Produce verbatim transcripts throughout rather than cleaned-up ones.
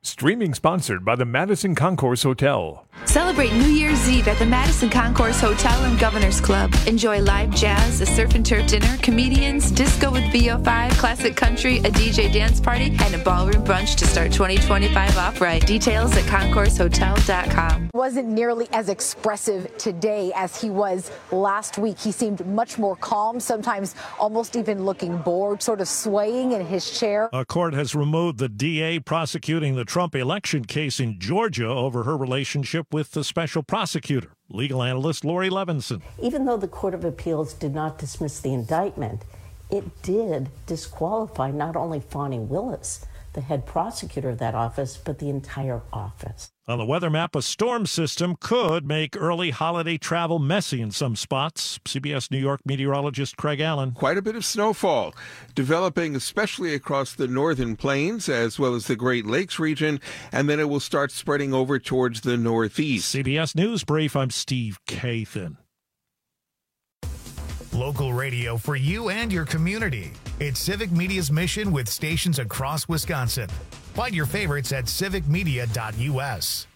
Streaming sponsored by the Madison Concourse Hotel. Celebrate New Year's Eve at the Madison Concourse Hotel and Governor's Club. Enjoy live jazz, a surf and turf dinner, comedians, disco with V O five, classic country, a D J dance party, and a ballroom brunch to start twenty twenty-five off right. Details at concourse hotel dot com. Wasn't nearly as expressive today as he was last week. He seemed much more calm, sometimes almost even looking bored, sort of swaying in his chair. A court has removed the D A prosecuting the Trump election case in Georgia over her relationship with the special prosecutor. Legal analyst Lori Levinson. Even though the Court of Appeals did not dismiss the indictment, it did disqualify not only Fani Willis, the head prosecutor of that office, but the entire office. On the weather map, a storm system could make early holiday travel messy in some spots. C B S New York meteorologist Craig Allen. Quite a bit of snowfall developing, especially across the northern plains as well as the Great Lakes region, and then it will start spreading over towards the northeast. C B S News Brief, I'm Steve Kathan. Local radio for you and your community. It's Civic Media's mission with stations across Wisconsin. Find your favorites at civic media dot u s.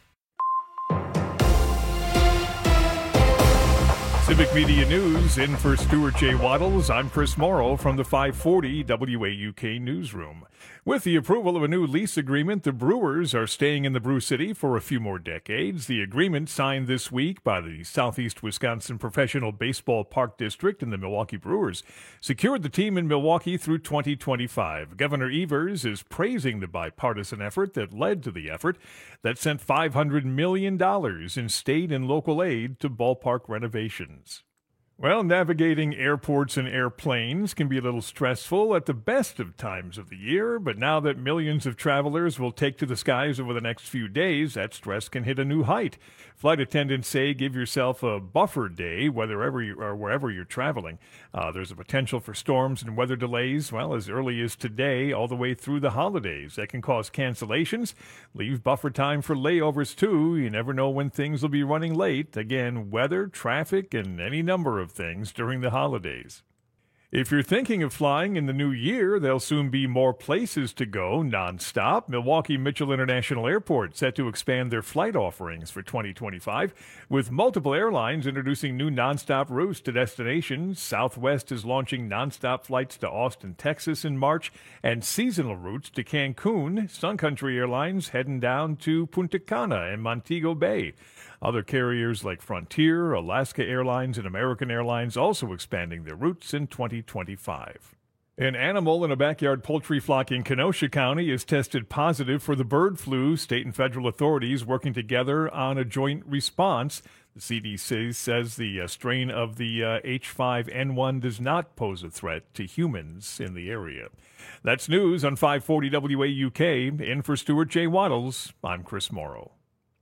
Civic Media News, in for Stuart J. Waddles. I'm Chris Morrow from the five forty W A U K newsroom. With the approval of a new lease agreement, the Brewers are staying in the Brew City for a few more decades. The agreement, signed this week by the Southeast Wisconsin Professional Baseball Park District and the Milwaukee Brewers, secured the team in Milwaukee through twenty twenty-five. Governor Evers is praising the bipartisan effort that led to the effort that sent five hundred million dollars in state and local aid to ballpark renovations. Well, navigating airports and airplanes can be a little stressful at the best of times of the year, but now that millions of travelers will take to the skies over the next few days, that stress can hit a new height. Flight attendants say give yourself a buffer day, wherever you, or wherever you're traveling. Uh, there's a potential for storms and weather delays, well, as early as today, all the way through the holidays. That can cause cancellations. Leave buffer time for layovers, too. You never know when things will be running late. Again, weather, traffic, and any number of things during the holidays. If you're thinking of flying in the new year, there'll soon be more places to go nonstop. Milwaukee Mitchell International Airport set to expand their flight offerings for twenty twenty-five, with multiple airlines introducing new nonstop routes to destinations. Southwest is launching nonstop flights to Austin, Texas in March, and seasonal routes to Cancun. Sun Country Airlines heading down to Punta Cana and Montego Bay. Other carriers like Frontier, Alaska Airlines, and American Airlines also expanding their routes in twenty twenty-five. An animal in a backyard poultry flock in Kenosha County is tested positive for the bird flu. State and federal authorities working together on a joint response. The C D C says the uh, strain of the uh, H five N one does not pose a threat to humans in the area. That's news on five forty W A U K. In for Stuart J. Waddles, I'm Chris Morrow.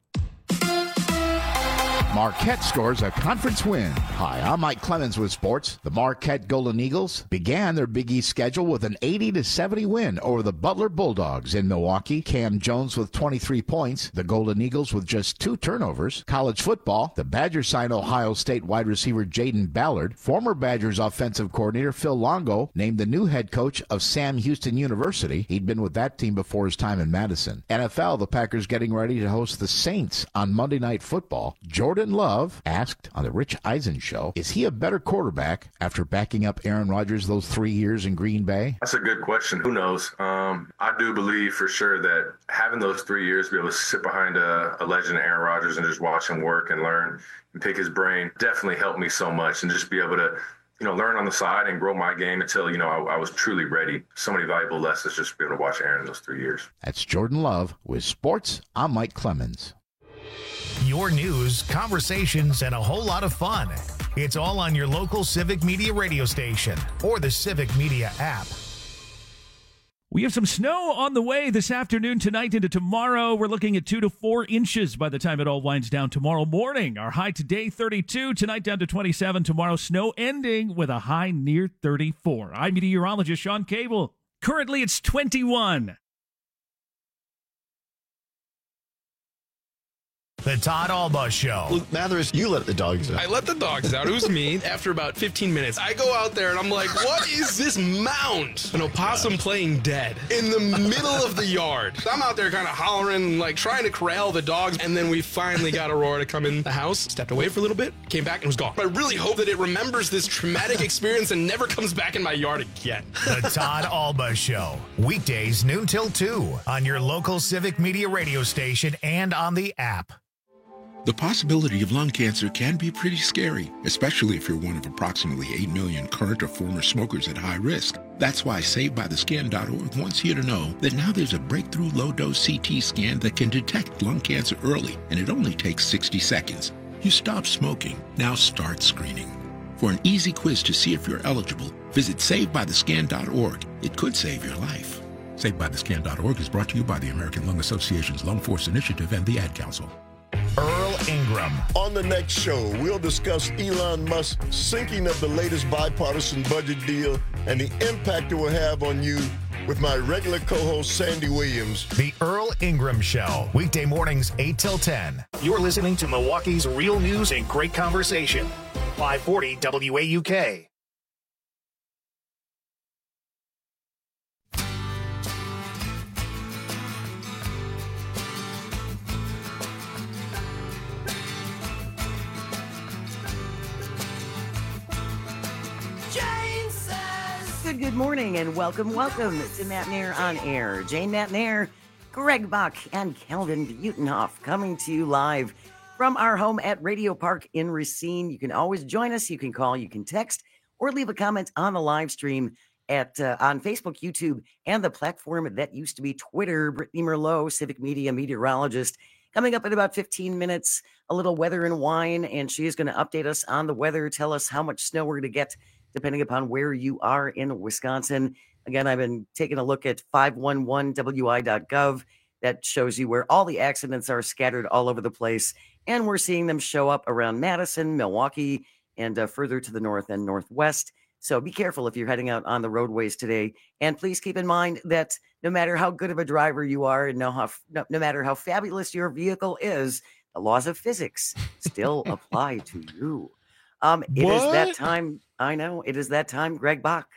Marquette scores a conference win. Hi, I'm Mike Clemens with sports. The Marquette Golden Eagles began their Big East schedule with an eighty to seventy win over the Butler Bulldogs in Milwaukee. Cam Jones with twenty-three points. The Golden Eagles with just two turnovers. College football, the Badgers signed Ohio State wide receiver Jaden Ballard. Former Badgers offensive coordinator Phil Longo named the new head coach of Sam Houston University. He'd been with that team before his time in Madison. N F L, the Packers getting ready to host the Saints on Monday Night Football. Jordan Love asked on the Rich Eisen show, is he a better quarterback after backing up Aaron Rodgers those three years in Green Bay? That's a good question. Who knows? Um, I do believe for sure that having those three years, be able to sit behind a, a legend, Aaron Rodgers, and just watch him work and learn and pick his brain definitely helped me so much. And just be able to, you know, learn on the side and grow my game until, you know, I, I was truly ready. So many valuable lessons just to be able to watch Aaron those three years. That's Jordan Love with sports. I'm Mike Clemens. Your news, conversations, and a whole lot of fun. It's all on your local Civic Media radio station or the Civic Media app. We have some snow on the way this afternoon, tonight, into tomorrow. We're looking at two to four inches by the time it all winds down tomorrow morning. Our high today, thirty-two. Tonight, down to twenty-seven. Tomorrow, snow ending with a high near thirty-four. I'm meteorologist Sean Cable. Currently, it's twenty-one. The Todd Alba Show. Luke Mathers, you let the dogs out. I let the dogs out. It was me. After about fifteen minutes, I go out there and I'm like, what is this mound? An opossum playing dead in the middle of the yard. So I'm out there kind of hollering, like trying to corral the dogs. And then we finally got Aurora to come in the house, stepped away for a little bit, came back and was gone. I really hope that it remembers this traumatic experience and never comes back in my yard again. The Todd Alba Show. Weekdays noon till two on your local Civic Media radio station and on the app. The possibility of lung cancer can be pretty scary, especially if you're one of approximately eight million current or former smokers at high risk. That's why Saved By The Scan dot org wants you to know that now there's a breakthrough low-dose C T scan that can detect lung cancer early, and it only takes sixty seconds. You stop smoking, now start screening. For an easy quiz to see if you're eligible, visit Saved By The Scan dot org. It could save your life. Saved By The Scan dot org is brought to you by the American Lung Association's Lung Force Initiative and the Ad Council. Earl Ingram. On the next show, we'll discuss Elon Musk's sinking of the latest bipartisan budget deal and the impact it will have on you with my regular co-host, Sandy Williams. The Earl Ingram Show. Weekday mornings, eight till ten. You're listening to Milwaukee's real news and great conversation. five forty W A U K. Good, good morning and welcome, welcome to Matt Nair on Air. Jane Matt Nair, Greg Buck, and Kelvin Butenhoff coming to you live from our home at Radio Park in Racine. You can always join us. You can call, you can text, or leave a comment on the live stream at uh, on Facebook, YouTube, and the platform that used to be Twitter. Brittany Merlot, Civic Media meteorologist, coming up in about fifteen minutes, a little weather and wine, and she is going to update us on the weather, tell us how much snow we're going to get depending upon where you are in Wisconsin. Again, I've been taking a look at five one one W I dot gov. That shows you where all the accidents are scattered all over the place. And we're seeing them show up around Madison, Milwaukee, and uh, further to the north and northwest. So be careful if you're heading out on the roadways today. And please keep in mind that no matter how good of a driver you are and know how, no, no matter how fabulous your vehicle is, the laws of physics still apply to you. Um, it what? is that time. I know it is that time. Greg Bach.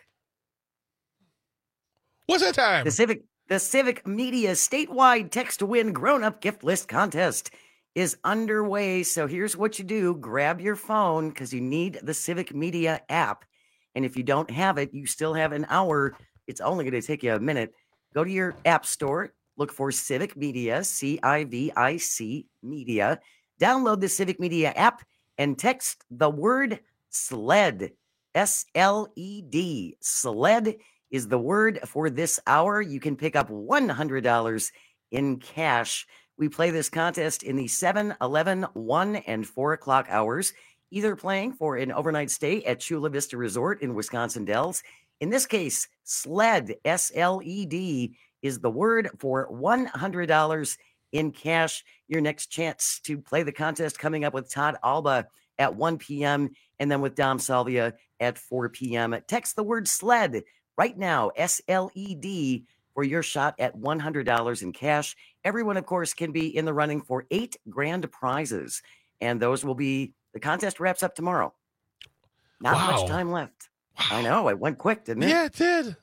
What's that time? The Civic, the Civic Media statewide text to win grown-up gift list contest is underway. So here's what you do: grab your phone because you need the Civic Media app, and if you don't have it, you still have an hour. It's only going to take you a minute. Go to your app store, look for Civic Media, C I V I C Media. Download the Civic Media app and text the word SLED, S L E D. SLED is the word for this hour. You can pick up one hundred dollars in cash. We play this contest in the seven, eleven, one, and four o'clock hours, either playing for an overnight stay at Chula Vista Resort in Wisconsin Dells. In this case, SLED, S L E D, is the word for one hundred dollars in cash. Your next chance to play the contest coming up with Todd Alba at one p.m. and then with Dom Salvia at four p.m. Text the word SLED right now, S L E D, for your shot at one hundred dollars in cash. Everyone, of course, can be in the running for eight grand prizes, and those will be, the contest wraps up tomorrow. Not wow. much time left. Wow. I know, it went quick, didn't it? Yeah, it did.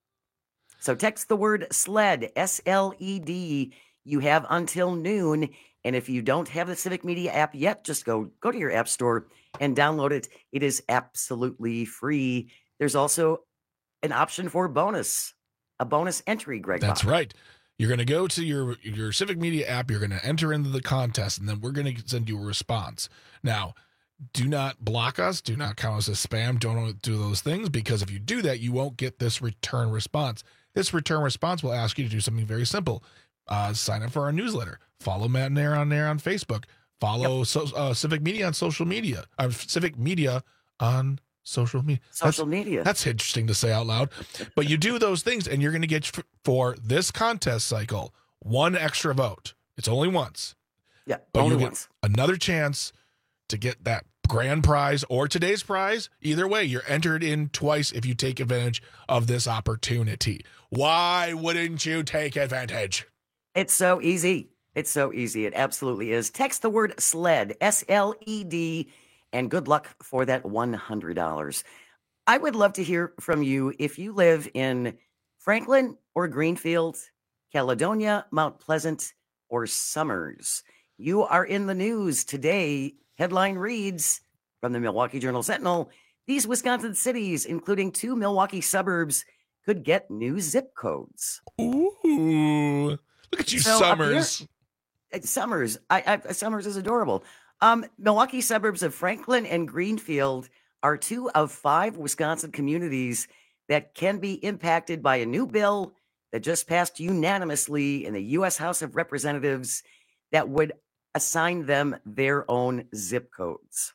So text the word SLED, S L E D. You have until noon. And if you don't have the Civic Media app yet, just go, go to your app store and download it. It is absolutely free. There's also an option for bonus, a bonus entry, Greg. That's Bach. right. You're going to go to your, your Civic Media app. You're going to enter into the contest, and then we're going to send you a response. Now, do not block us. Do not count us as spam. Don't do those things, because if you do that, you won't get this return response. This return response will ask you to do something very simple. Uh, sign up for our newsletter. Follow Matt Nair on there on Facebook. Follow yep. so, uh, Civic Media on social media. Uh, Civic Media on social media. Social that's, media. That's interesting to say out loud. But you do those things, and you're going to get, for this contest cycle, one extra vote. It's only once. Yeah, but only you once. Get another chance to get that grand prize or today's prize. Either way, you're entered in twice if you take advantage of this opportunity. Why wouldn't you take advantage? It's so easy. It's so easy. It absolutely is. Text the word SLED, S L E D, and good luck for that one hundred dollars. I would love to hear from you if you live in Franklin or Greenfield, Caledonia, Mount Pleasant, or Summers. You are in the news today. Headline reads from the Milwaukee Journal-Sentinel, these Wisconsin cities, including two Milwaukee suburbs, could get new zip codes. Ooh, look at you, So, Summers. Here, Summers, I, I, Summers is adorable. Um, Milwaukee suburbs of Franklin and Greenfield are two of five Wisconsin communities that can be impacted by a new bill that just passed unanimously in the U S House of Representatives that would assign them their own zip codes.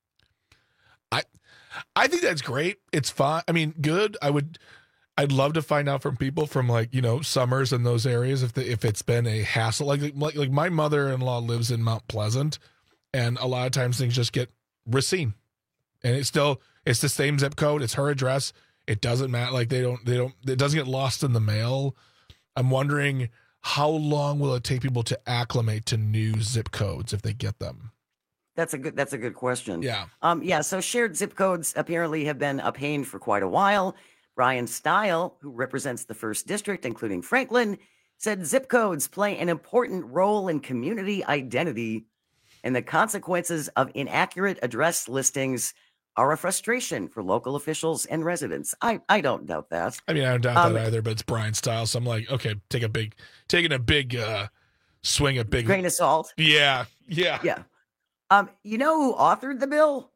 I I think that's great. It's fine. I mean, good. I would I'd love to find out from people from like, you know, Summers and those areas if the, if it's been a hassle. Like, like like my mother-in-law lives in Mount Pleasant, and a lot of times things just get Racine. And it's still it's the same zip code, it's her address. It doesn't matter. Like they don't they don't it doesn't get lost in the mail. I'm wondering how long will it take people to acclimate to new zip codes if they get them? That's a good that's a good question. Yeah. Um yeah, so shared zip codes apparently have been a pain for quite a while. Brian Stile, who represents the first district, including Franklin, said zip codes play an important role in community identity, and the consequences of inaccurate address listings are a frustration for local officials and residents. I, I don't doubt that. I mean, I don't doubt Um, that either, but it's Brian Style, so I'm like, okay, take a big, taking a big uh, swing at big Grain of salt. Yeah, yeah, Yeah. Um, you know who authored the bill?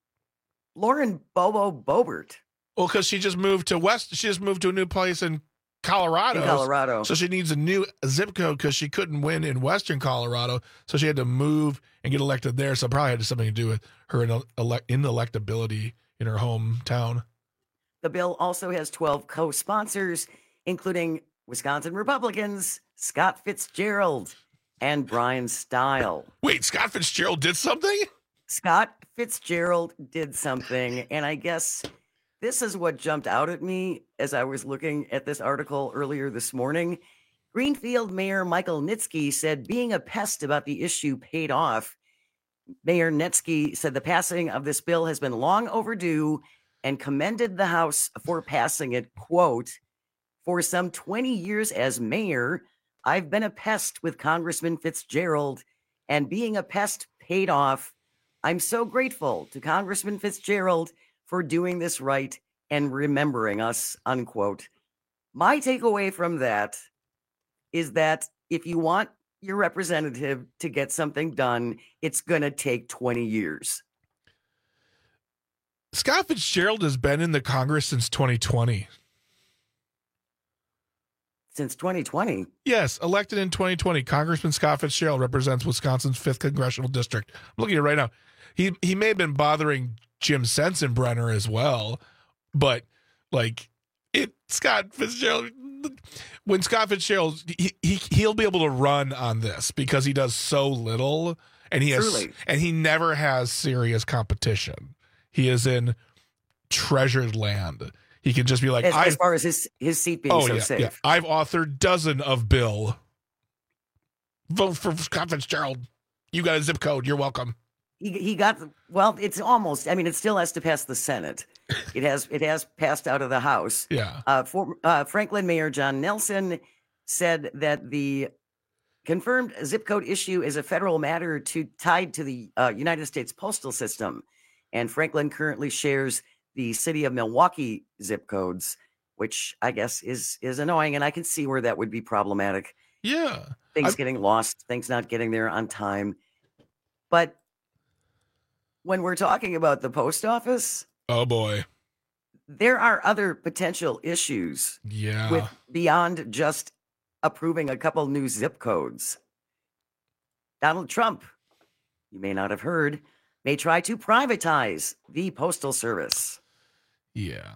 Lauren Bobo Boebert. Well, because she just moved to West, she just moved to a new place in Colorado. In Colorado. So she needs a new zip code because she couldn't win in Western Colorado. So she had to move and get elected there. So it probably had something to do with her in inelectability in her hometown. The bill also has twelve co-sponsors, including Wisconsin Republicans, Scott Fitzgerald, and Brian Stile. Wait, Scott Fitzgerald did something? Scott Fitzgerald did something, and I guess this is what jumped out at me as I was looking at this article earlier this morning. Greenfield Mayor Michael Nitsky said being a pest about the issue paid off. Mayor Nitsky said the passing of this bill has been long overdue and commended the House for passing it. Quote, for some twenty years as mayor, I've been a pest with Congressman Fitzgerald, and being a pest paid off. I'm so grateful to Congressman Fitzgerald for doing this right and remembering us, unquote. My takeaway from that is that if you want your representative to get something done, it's going to take twenty years. Scott Fitzgerald has been in the Congress since twenty twenty. Since twenty twenty? Yes, elected in twenty twenty. Congressman Scott Fitzgerald represents Wisconsin's fifth congressional district. I'm looking at it right now. He he may have been bothering Jim Sensenbrenner as well, but like it, Scott Fitzgerald. When Scott Fitzgerald, he, he he'll be able to run on this because he does so little, and he has Truly. and he never has serious competition. He is in treasured land. He can just be like, As, I, as far as his, his seat being oh so yeah, safe. yeah, I've authored dozen of bill. Vote for Scott Fitzgerald. You got a zip code. You're welcome. He he got well. It's almost. I mean, it still has to pass the Senate. It has it has passed out of the House. Yeah. Uh, for, uh, Franklin Mayor John Nelson said that the confirmed zip code issue is a federal matter to tied to the uh, United States postal system, and Franklin currently shares the city of Milwaukee zip codes, which I guess is is annoying, and I can see where that would be problematic. Yeah. Things I've- getting lost, things not getting there on time, but when we're talking about the post office, Oh boy. there are other potential issues Yeah. with beyond just approving a couple new zip codes. Donald Trump, you may not have heard, may try to privatize the postal service. Yeah.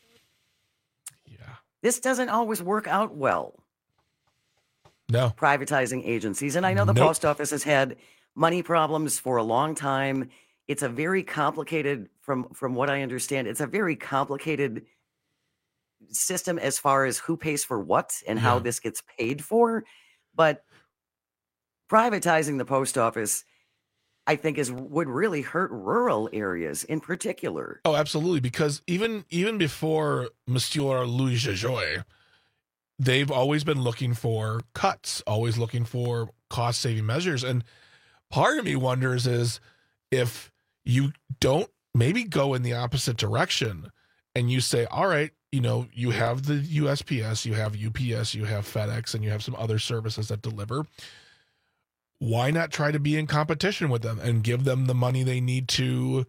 This doesn't always work out well, No. privatizing agencies. And I know the Nope. post office has had money problems for a long time. It's a very complicated, from from what I understand, it's a very complicated system as far as who pays for what and how Yeah. this gets paid for. But privatizing the post office, I think, is would really hurt rural areas in particular. Oh, absolutely. Because even even before Monsieur Louis Jajoy, they've always been looking for cuts, always looking for cost saving measures. And part of me wonders is if you don't maybe go in the opposite direction and you say, all right, you know, you have the U S P S, you have U P S, you have FedEx, and you have some other services that deliver. Why not try to be in competition with them and give them the money they need to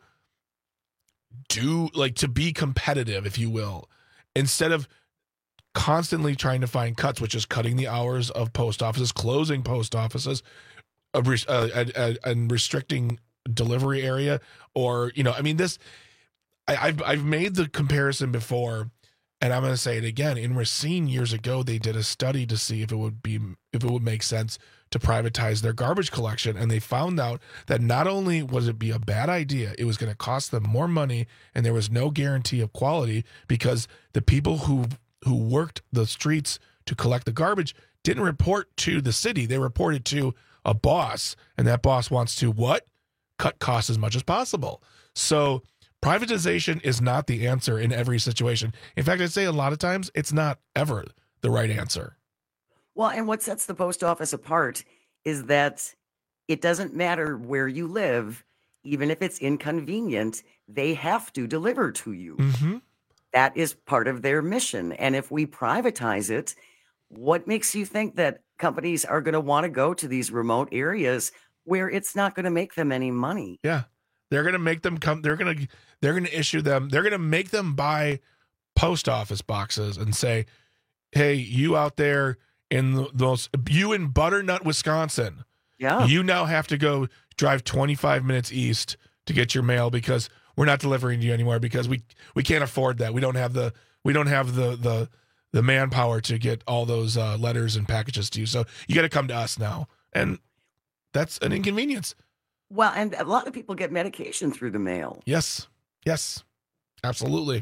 do, like to be competitive, if you will, instead of constantly trying to find cuts, which is cutting the hours of post offices, closing post offices, uh, uh, uh, and restricting delivery area, or, you know, I mean, this, I, I've, I've made the comparison before, and I'm going to say it again. In Racine years ago, they did a study to see if it would be, if it would make sense to privatize their garbage collection. And they found out that not only was it be a bad idea, it was going to cost them more money, and there was no guarantee of quality because the people who, who worked the streets to collect the garbage didn't report to the city. They reported to a boss, and that boss wants to what? Cut costs as much as possible. So privatization is not the answer in every situation. In fact, I'd say a lot of times it's not ever the right answer. Well, and what sets the post office apart is that it doesn't matter where you live, even if it's inconvenient, they have to deliver to you. Mm-hmm. That is part of their mission. And if we privatize it, what makes you think that companies are going to want to go to these remote areas where it's not going to make them any money? Yeah. They're going to make them come. They're going to, they're going to issue them. They're going to make them buy post office boxes and say, hey, you out there in the, those, you in Butternut, Wisconsin, yeah, you now have to go drive twenty-five minutes east to get your mail because we're not delivering to you anymore because we, we can't afford that. We don't have the, we don't have the, the, the manpower to get all those uh, letters and packages to you. So you got to come to us now. And that's an inconvenience. Well, and a lot of people get medication through the mail. Yes. Yes, absolutely.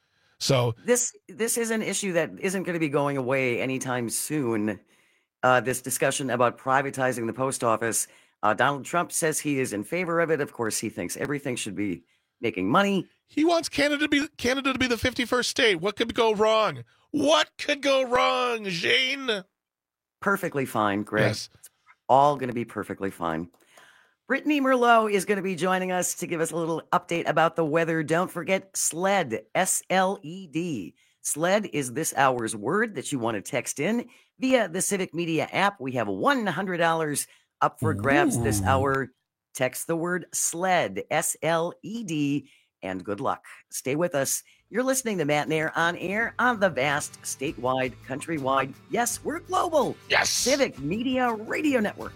So this this is an issue that isn't going to be going away anytime soon. Uh, this discussion about privatizing the post office. Uh, Donald Trump says he is in favor of it. Of course, he thinks everything should be making money. He wants Canada to be Canada to be the fifty-first state. What could go wrong? What could go wrong, Jane? Perfectly fine, Greg. Yes. It's all going to be perfectly fine. Brittany Merlot is going to be joining us to give us a little update about the weather. Don't forget SLED, S L E D. SLED is this hour's word that you want to text in via the Civic Media app. We have one hundred dollars up for grabs Ooh. this hour. Text the word SLED, S L E D, and good luck. Stay with us. You're listening to Matt and Air on air on the vast, statewide, countrywide, yes, we're global, yes, Civic Media Radio Network.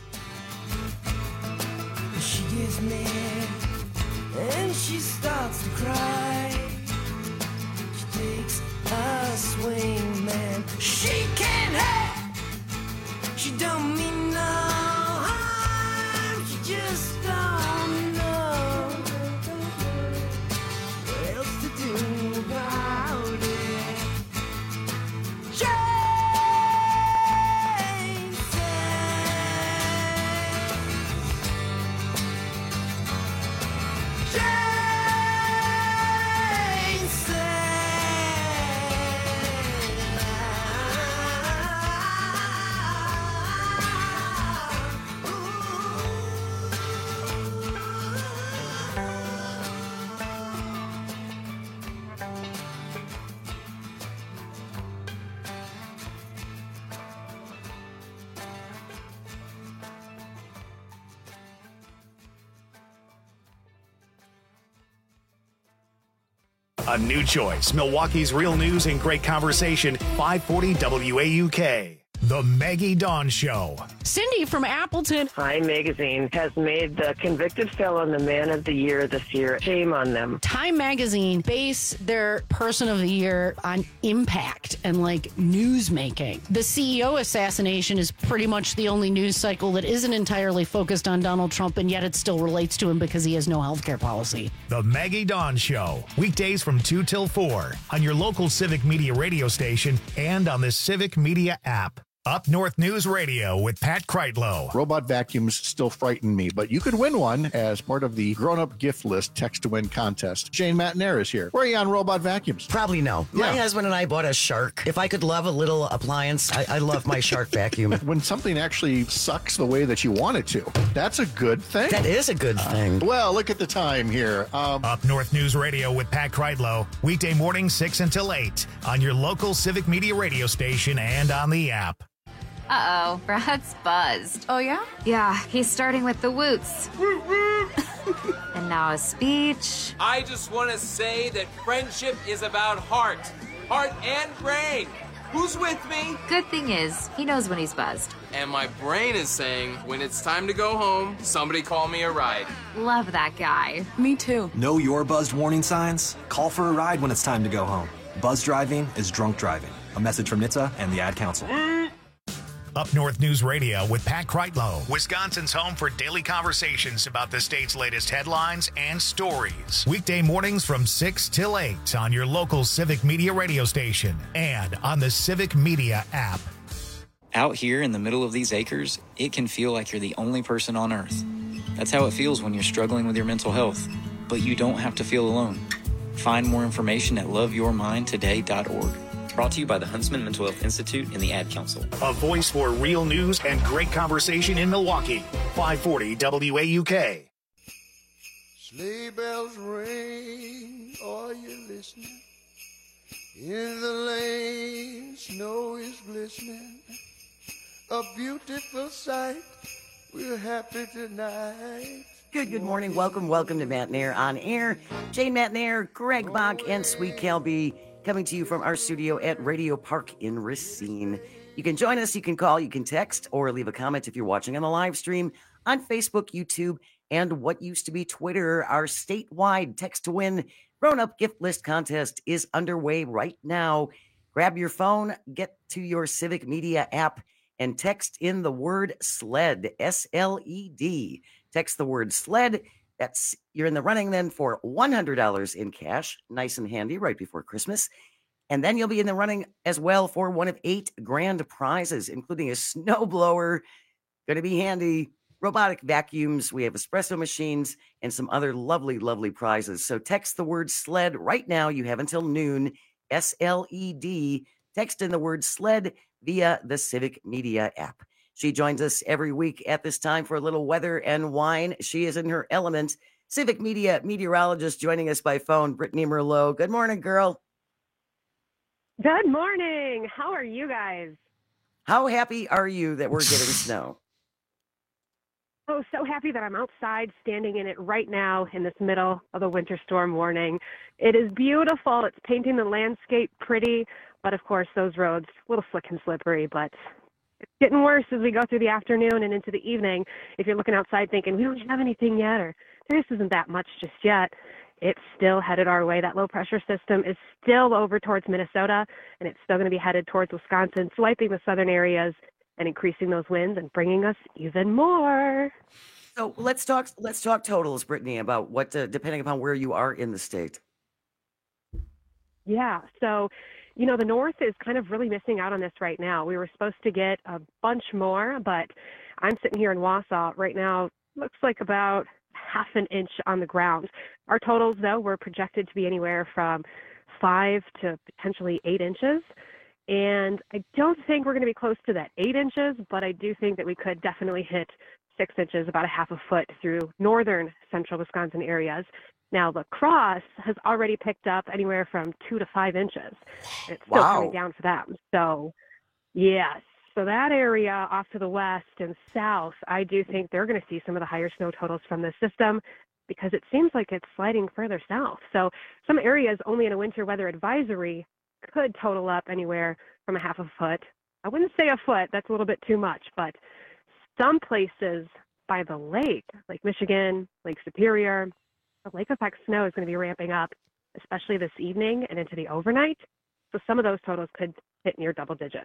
She gets mad and she starts to cry. She takes a swing, man. She can't have. She don't mean no harm. She just don't know what else to do about it. Jane A new choice. Milwaukee's real news and great conversation. five forty W A U K. The Maggie Dawn Show. Cindy from Appleton. Time Magazine has made the convicted felon the man of the year this year. Shame on them. Time Magazine base their person of the year on impact and like news making. The C E O assassination is pretty much the only news cycle that isn't entirely focused on Donald Trump, and yet it still relates to him because he has no health care policy. The Maggie Dawn Show. Weekdays from two till four on your local Civic Media radio station and on the Civic Media app. Up North News Radio with Pat Kreitlow. Robot vacuums still frighten me, but you could win one as part of the grown-up gift list text to win contest. Shane Matnair is here. Where are you on robot vacuums? Probably no. Yeah. My husband and I bought a Shark. If I could love a little appliance, I, I love my Shark vacuum. When something actually sucks the way that you want it to, that's a good thing. That is a good thing. Uh, well, look at the time here. Um, Up North News Radio with Pat Kreitlow. Weekday mornings six until eight on your local Civic Media radio station and on the app. Uh-oh, Brad's buzzed. Oh, yeah? Yeah, he's starting with the woots. And now a speech. I just want to say that friendship is about heart. Heart and brain. Who's with me? Good thing is, he knows when he's buzzed. And my brain is saying, when it's time to go home, somebody call me a ride. Love that guy. Me too. Know your buzzed warning signs? Call for a ride when it's time to go home. Buzz driving is drunk driving. A message from N H T S A and the Ad Council. Up North News Radio with Pat Kreitlow, Wisconsin's home for daily conversations about the state's latest headlines and stories. Weekday mornings from six till eight on your local Civic Media radio station and on the Civic Media app. Out here in the middle of these acres, it can feel like you're the only person on Earth. That's how it feels when you're struggling with your mental health. But you don't have to feel alone. Find more information at love your mind today dot org. Brought to you by the Huntsman Mental Health Institute and the Ad Council. A voice for real news and great conversation in Milwaukee. five forty W A U K. Sleigh bells ring, are you listening? In the lane, snow is glistening. A beautiful sight, we're happy tonight. Good, good morning. Welcome, welcome to Matnair on Air. Jane Matnair, Greg Bach, and Sweet Calby coming to you from our studio at Radio Park in Racine. You can join us, you can call, you can text, or leave a comment if you're watching on the live stream on Facebook, YouTube, and what used to be Twitter. Our statewide text-to-win grown-up gift list contest is underway right now. Grab your phone, get to your Civic Media app, and text in the word SLED, S L E D. Text the word SLED. That's, you're in the running then for one hundred dollars in cash. Nice and handy right before Christmas. And then you'll be in the running as well for one of eight grand prizes, including a snowblower, going to be handy, robotic vacuums. We have espresso machines and some other lovely, lovely prizes. So text the word SLED right now. You have until noon, S L E D. Text in the word SLED via the Civic Media app. She joins us every week at this time for a little weather and wine. She is in her element. Civic Media meteorologist joining us by phone, Brittany Merlot. Good morning, girl. Good morning. How are you guys? How happy are you that we're getting snow? Oh, so happy that I'm outside standing in it right now in this middle of the winter storm warning. It is beautiful. It's painting the landscape pretty, but of course those roads a little slick and slippery, but it's getting worse as we go through the afternoon and into the evening. If you're looking outside thinking, we don't have anything yet, or there isn't that much just yet, it's still headed our way. That low pressure system is still over towards Minnesota, and it's still going to be headed towards Wisconsin, swiping the southern areas and increasing those winds and bringing us even more. So let's talk, let's talk totals, Brittany, about what, uh, depending upon where you are in the state. Yeah. So, you know, the north is kind of really missing out on this right now. We were supposed to get a bunch more, but I'm sitting here in Wausau right now. Looks like about half an inch on the ground. Our totals, though, were projected to be anywhere from five to potentially eight inches. And I don't think we're going to be close to that eight inches, but I do think that we could definitely hit six inches, about a half a foot through northern central Wisconsin areas. Now, La Crosse has already picked up anywhere from two to five inches. It's still Wow. coming down for them. So, yes. So that area off to the west and south, I do think they're going to see some of the higher snow totals from the system because it seems like it's sliding further south. So some areas only in a winter weather advisory could total up anywhere from a half a foot. I wouldn't say a foot. That's a little bit too much. But some places by the lake, like Michigan, Lake Superior, the lake effect snow is going to be ramping up, especially this evening and into the overnight. So some of those totals could hit near double digits.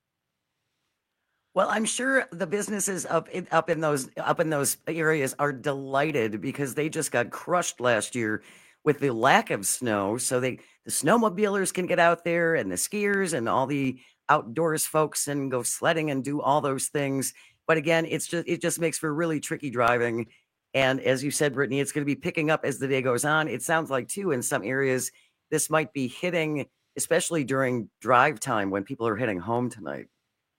Well, I'm sure the businesses up in, up in those up in those areas are delighted because they just got crushed last year with the lack of snow. So they the snowmobilers can get out there and the skiers and all the outdoors folks and go sledding and do all those things. But again, it's just it just makes for really tricky driving. And as you said, Brittany, it's going to be picking up as the day goes on. It sounds like, too, in some areas, this might be hitting, especially during drive time when people are heading home tonight.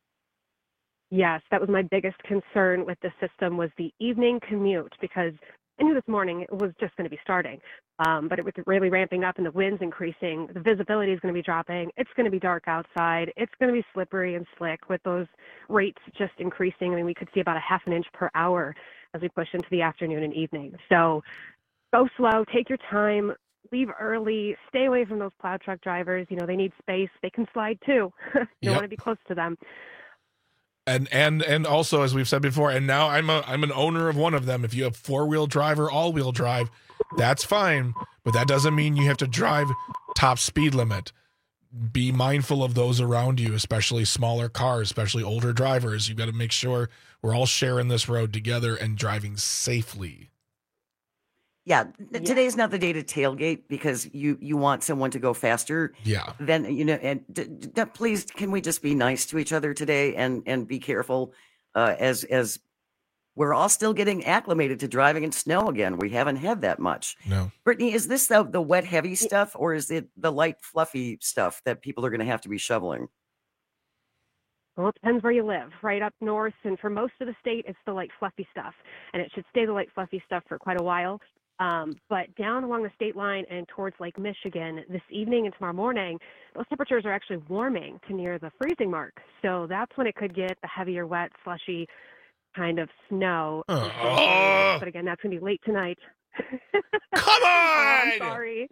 Yes, that was my biggest concern with the system was the evening commute, because I knew this morning it was just going to be starting, um, but it was really ramping up and the wind's increasing. The visibility is going to be dropping. It's going to be dark outside. It's going to be slippery and slick with those rates just increasing. I mean, we could see about a half an inch per hour as we push into the afternoon and evening. So go slow, take your time, leave early, stay away from those plow truck drivers. You know, they need space. They can slide too. You don't Yep. want to be close to them. And and and also, as we've said before, and now I'm a I'm an owner of one of them. If you have four wheel drive or all wheel drive, that's fine, but that doesn't mean you have to drive top speed limit. Be mindful of those around you, especially smaller cars, especially older drivers. You've got to make sure we're all sharing this road together and driving safely. Yeah, yeah, today's not the day to tailgate because you you want someone to go faster. Yeah. Then, you know, and d- d- please, can we just be nice to each other today and and be careful uh, as as we're all still getting acclimated to driving in snow again. We haven't had that much. No. Brittany, is this the the wet heavy stuff or is it the light fluffy stuff that people are going to have to be shoveling? Well, it depends where you live. Right up north, and for most of the state, it's the light fluffy stuff, and it should stay the light fluffy stuff for quite a while. Um, but down along the state line and towards Lake Michigan this evening and tomorrow morning, those temperatures are actually warming to near the freezing mark. So that's when it could get the heavier, wet, slushy kind of snow. Uh, but again, that's going to be late tonight. Come on! I'm sorry.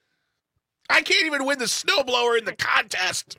I can't even win the snowblower in the contest.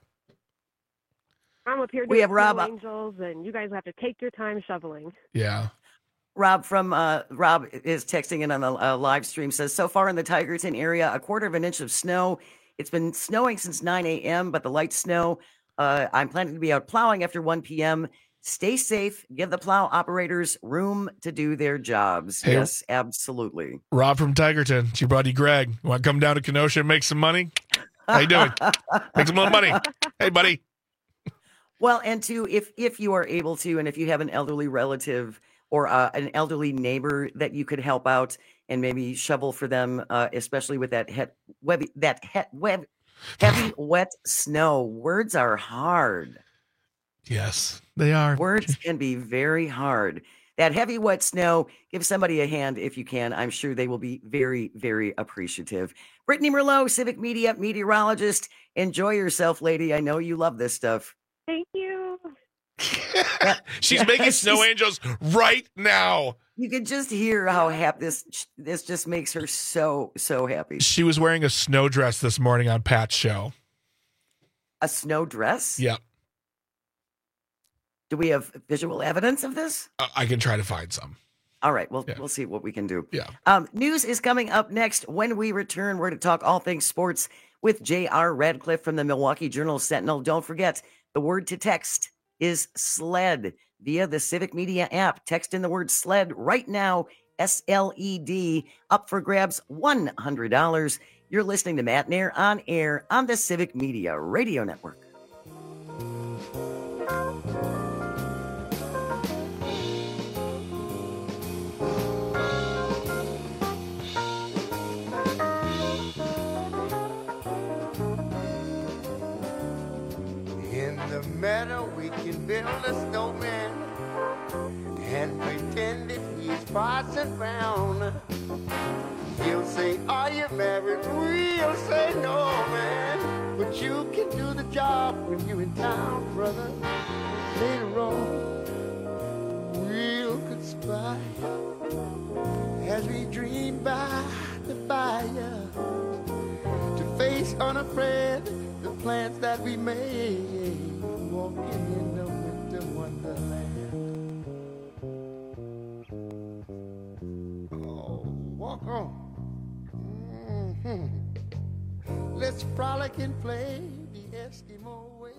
I'm up here We doing have Rob Snow up. Angels, and you guys have to take your time shoveling. Yeah. Rob from uh, Rob is texting in on the uh, live stream, says, so far in the Tigerton area, a quarter of an inch of snow. It's been snowing since nine a.m., but the light snow, uh, I'm planning to be out plowing after one p.m. Stay safe. Give the plow operators room to do their jobs. Hey. Yes, absolutely. Rob from Tigerton, it's your buddy Greg. You want to come down to Kenosha and make some money? How you doing? Make some little money. Hey, buddy. Well, and to if if you are able to, and if you have an elderly relative or uh, an elderly neighbor that you could help out and maybe shovel for them, uh, especially with that he- webby, that he- web, heavy wet snow. Words are hard. Yes, they are. Words can be very hard. That heavy wet snow, give somebody a hand if you can. I'm sure they will be very, very appreciative. Brittany Merlot, Civic Media meteorologist. Enjoy yourself, lady. I know you love this stuff. Thank you. She's making snow angels right now. You can just hear how happy this this just makes her so so happy. She was wearing a snow dress this morning on Pat's show. A snow dress? Yep. Do we have visual evidence of this? Uh, I can try to find some. All right, well, Yeah. we'll see what we can do. Yeah. Um, news is coming up next. When we return, we're to talk all things sports with J R Radcliffe from the Milwaukee Journal-Sentinel. Don't forget, the word to text is SLED via the Civic Media app. Text in the word SLED right now, S L E D, up for grabs one hundred dollars. You're listening to Matt Nair on air on the Civic Media Radio Network. In the meadow we can build a snowman and pretend that he's passing round. He'll say, are you married? We'll say, no, man. But you can do the job when you're in town, brother. Later on, we'll conspire as we dream by the fire to face unafraid the plans that we made, walking in the winter wonderland. Oh, walk on. Mm-hmm. Let's frolic and play the Eskimo way.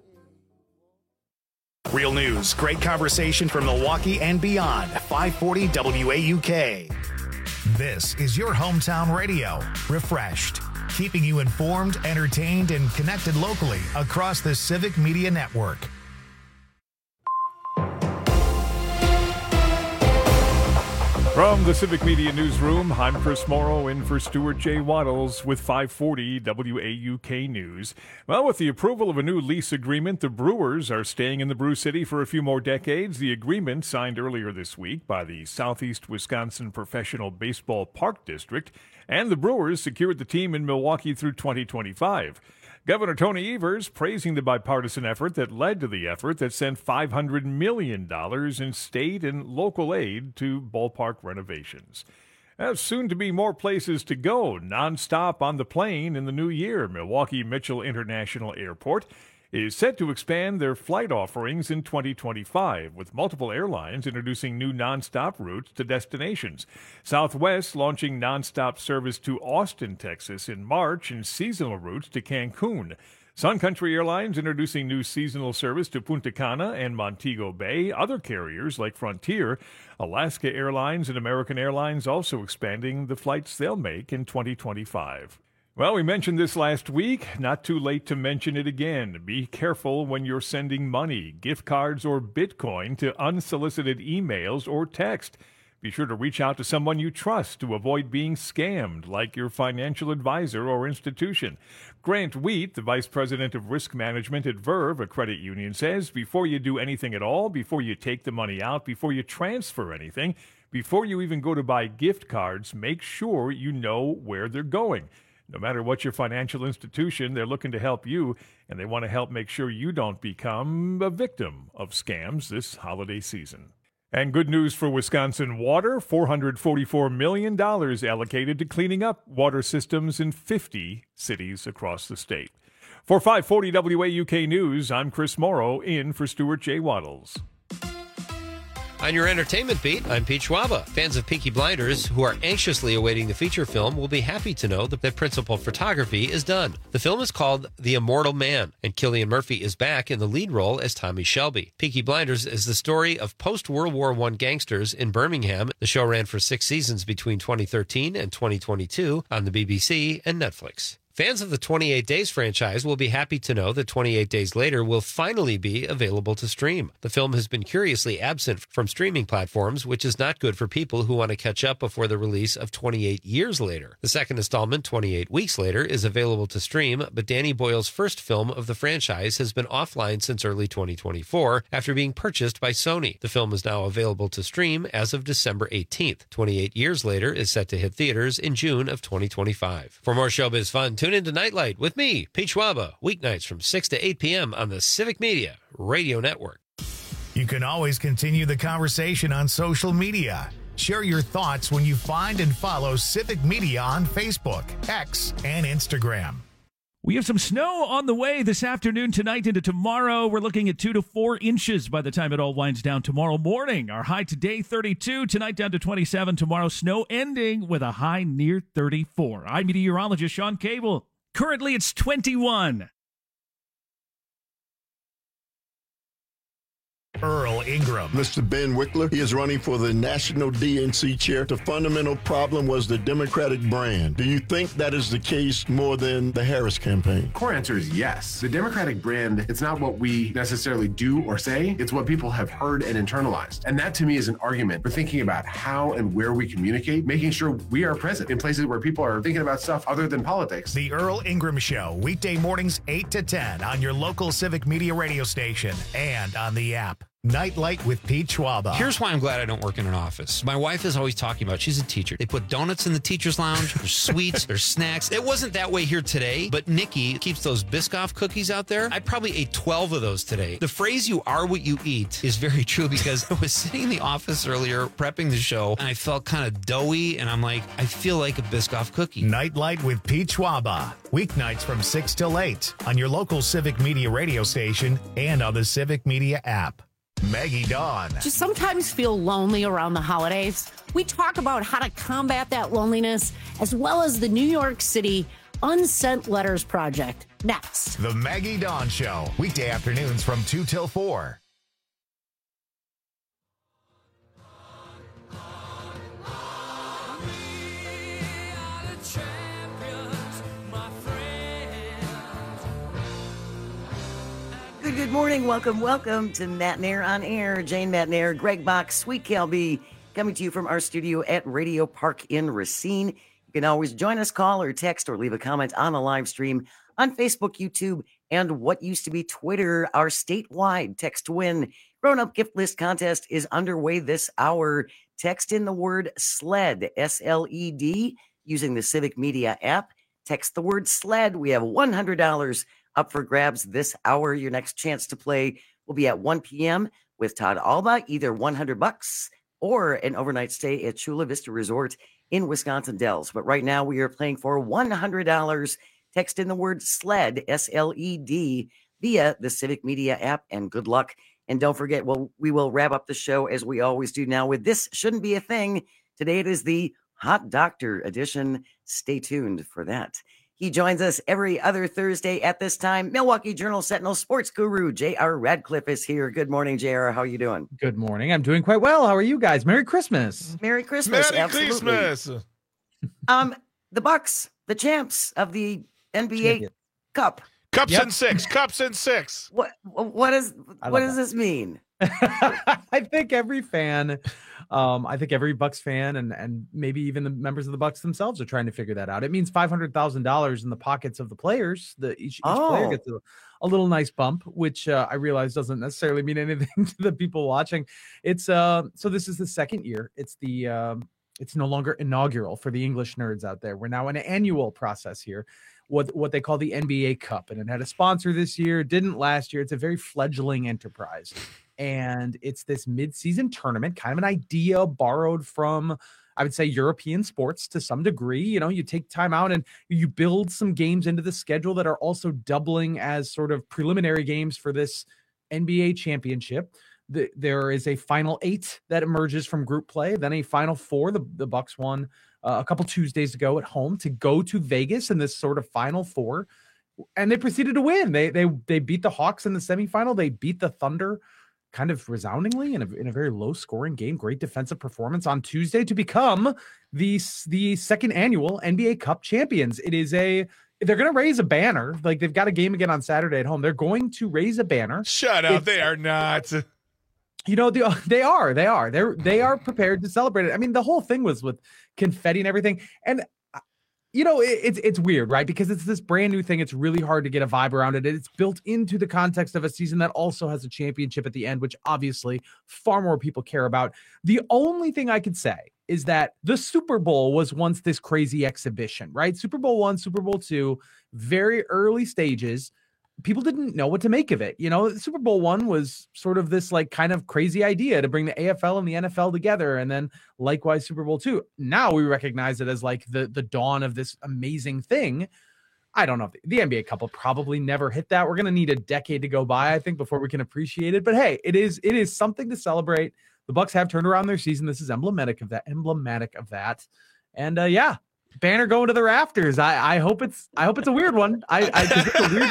Real news, great conversation from Milwaukee and beyond. five forty W A U K. This is your hometown radio, refreshed. keeping you informed, entertained, and connected locally across the Civic Media Network. From the Civic Media Newsroom, I'm Chris Morrow in for Stuart J. Waddles with five forty W A U K News. Well, with the approval of a new lease agreement, the Brewers are staying in the Brew City for a few more decades. The agreement, signed earlier this week by the Southeast Wisconsin Professional Baseball Park District, and the Brewers secured the team in Milwaukee through twenty twenty-five. Governor Tony Evers praising the bipartisan effort that led to the effort that sent five hundred million dollars in state and local aid to ballpark renovations. There's soon to be more places to go nonstop on the plane in the new year. Milwaukee Mitchell International Airport is set to expand their flight offerings in twenty twenty-five, with multiple airlines introducing new nonstop routes to destinations. Southwest launching nonstop service to Austin, Texas in March, and seasonal routes to Cancun. Sun Country Airlines introducing new seasonal service to Punta Cana and Montego Bay. Other carriers like Frontier, Alaska Airlines, and American Airlines also expanding the flights they'll make in twenty twenty-five. Well, we mentioned this last week. Not too late to mention it again. Be careful when you're sending money, gift cards, or Bitcoin to unsolicited emails or text. Be sure to reach out to someone you trust to avoid being scammed, like your financial advisor or institution. Grant Wheat, the Vice President of Risk Management at Verve, a credit union, says before you do anything at all, before you take the money out, before you transfer anything, before you even go to buy gift cards, make sure you know where they're going. No matter what your financial institution, they're looking to help you, and they want to help make sure you don't become a victim of scams this holiday season. And good news for Wisconsin Water, four hundred forty-four million dollars allocated to cleaning up water systems in fifty cities across the state. For five forty W A U K News, I'm Chris Morrow in for Stuart J. Waddles. On your entertainment beat, I'm Pete Schwaba. Fans of Peaky Blinders who are anxiously awaiting the feature film will be happy to know that, that principal photography is done. The film is called The Immortal Man, and Cillian Murphy is back in the lead role as Tommy Shelby. Peaky Blinders is the story of post-World War One gangsters in Birmingham. The show ran for six seasons between twenty thirteen and twenty twenty-two on the B B C and Netflix. Fans of the twenty-eight Days franchise will be happy to know that twenty-eight Days Later will finally be available to stream. The film has been curiously absent from streaming platforms, which is not good for people who want to catch up before the release of twenty-eight Years Later. The second installment, twenty-eight Weeks Later, is available to stream, but Danny Boyle's first film of the franchise has been offline since early twenty twenty-four after being purchased by Sony. The film is now available to stream as of December eighteenth. twenty-eight Years Later is set to hit theaters in June of twenty twenty-five. For more showbiz fun, tune into Nightlight with me, Pete Schwaba, weeknights from six to eight p.m. on the Civic Media Radio Network. You can always continue the conversation on social media. Share your thoughts when you find and follow Civic Media on Facebook, X, and Instagram. We have some snow on the way this afternoon, tonight, into tomorrow. We're looking at two to four inches by the time it all winds down tomorrow morning. Our high today, thirty-two. Tonight, down to twenty-seven. Tomorrow, snow ending with a high near thirty-four. I'm meteorologist Sean Cable. Currently, it's twenty-one. Earl Ingram. Mister Ben Wickler, he is running for the National D N C chair. The fundamental problem was the Democratic brand. Do you think that is the case more than the Harris campaign? Core answer is yes. The Democratic brand, it's not what we necessarily do or say, it's what people have heard and internalized. And that to me is an argument for thinking about how and where we communicate, making sure we are present in places where people are thinking about stuff other than politics. The Earl Ingram Show, weekday mornings eight to ten on your local Civic Media radio station and on the app. Nightlight with Pete Schwaba. Here's why I'm glad I don't work in an office. My wife is always talking about, she's a teacher. They put donuts in the teacher's lounge. There's sweets. There's snacks. It wasn't that way here today, but Nikki keeps those Biscoff cookies out there. I probably ate twelve of those today. The phrase, you are what you eat, is very true because I was sitting in the office earlier prepping the show and I felt kind of doughy and I'm like, I feel like a Biscoff cookie. Nightlight with Pete Schwaba. Weeknights from six till eight on your local Civic Media radio station and on the Civic Media app. Maggie Dawn. Do you sometimes feel lonely around the holidays? We talk about how to combat that loneliness, as well as the New York City Unsent Letters Project. Next. The Maggie Dawn Show. Weekday afternoons from two till four. We are the champions, my good morning. Welcome, welcome to Matt Nair on Air. Jane Matt Nair, Greg Box, Sweet Calby, coming to you from our studio at Radio Park in Racine. You can always join us, call or text or leave a comment on the live stream on Facebook, YouTube, and what used to be Twitter. Our statewide text to win grown-up gift list contest is underway this hour. Text in the word SLED, S L E D, using the Civic Media app. Text the word SLED. We have one hundred dollars up for grabs this hour. Your next chance to play will be at one p.m. with Todd Alba, either one hundred bucks or an overnight stay at Chula Vista Resort in Wisconsin Dells. But right now we are playing for one hundred dollars. Text in the word SLED, S L E D, via the Civic Media app, and good luck. And don't forget, well, we will wrap up the show as we always do now with This Shouldn't Be a Thing. Today it is the Hot Doctor edition. Stay tuned for that. He joins us every other Thursday at this time. Milwaukee Journal Sentinel sports guru J R Radcliffe is here. Good morning, J R. How are you doing? Good morning. I'm doing quite well. How are you guys? Merry Christmas. Merry Christmas. Merry Absolutely. Christmas. Um, the Bucks, the champs of the N B A Champion. Cup. Cups Yep. and six. Cups and six. What what is I what love does that. this mean? I think every fan, um, I think every Bucks fan, and and maybe even the members of the Bucks themselves are trying to figure that out. It means five hundred thousand dollars in the pockets of the players. The each, each player Oh. gets a, a little nice bump, which uh, I realize doesn't necessarily mean anything to the people watching. It's uh, so this is the second year. It's the um, it's no longer inaugural for the English nerds out there. We're now an annual process here. What what they call the N B A Cup, and it had a sponsor this year, didn't last year. It's a very fledgling enterprise, and it's this mid-season tournament, kind of an idea borrowed from, I would say, European sports to some degree. You know, you take time out and you build some games into the schedule that are also doubling as sort of preliminary games for this N B A championship. The, there is a final eight that emerges from group play, then a final four. The, the Bucks won uh, a couple Tuesdays ago at home to go to Vegas in this sort of final four, and they proceeded to win. They they they beat the Hawks in the semifinal. They beat the Thunder kind of resoundingly in a, in a very low scoring game. Great defensive performance on Tuesday to become the the second annual N B A Cup champions. It is a they're going to raise a banner. Like, they've got a game again on Saturday at home. They're going to raise a banner. Shut up. It's- They are not. You know, they, they are, they are, they're, they are prepared to celebrate it. I mean, the whole thing was with confetti and everything. And, uh, you know, it, it's, it's weird, right? Because it's this brand new thing. It's really hard to get a vibe around it. It's built into the context of a season that also has a championship at the end, which obviously far more people care about. The only thing I could say is that the Super Bowl was once this crazy exhibition, right? Super Bowl one, Super Bowl two, very early stages. People didn't know what to make of it. You know, Super Bowl one was sort of this like kind of crazy idea to bring the A F L and the N F L together. And then likewise, Super Bowl two. Now we recognize it as like the, the dawn of this amazing thing. I don't know. The, the N B A Cup will probably never hit that. We're going to need a decade to go by, I think, before we can appreciate it. But hey, it is, it is something to celebrate. The Bucks have turned around their season. This is emblematic of that, emblematic of that. And uh, yeah, banner going to the rafters. I, I hope it's I hope it's a weird one. I, I think it's a weird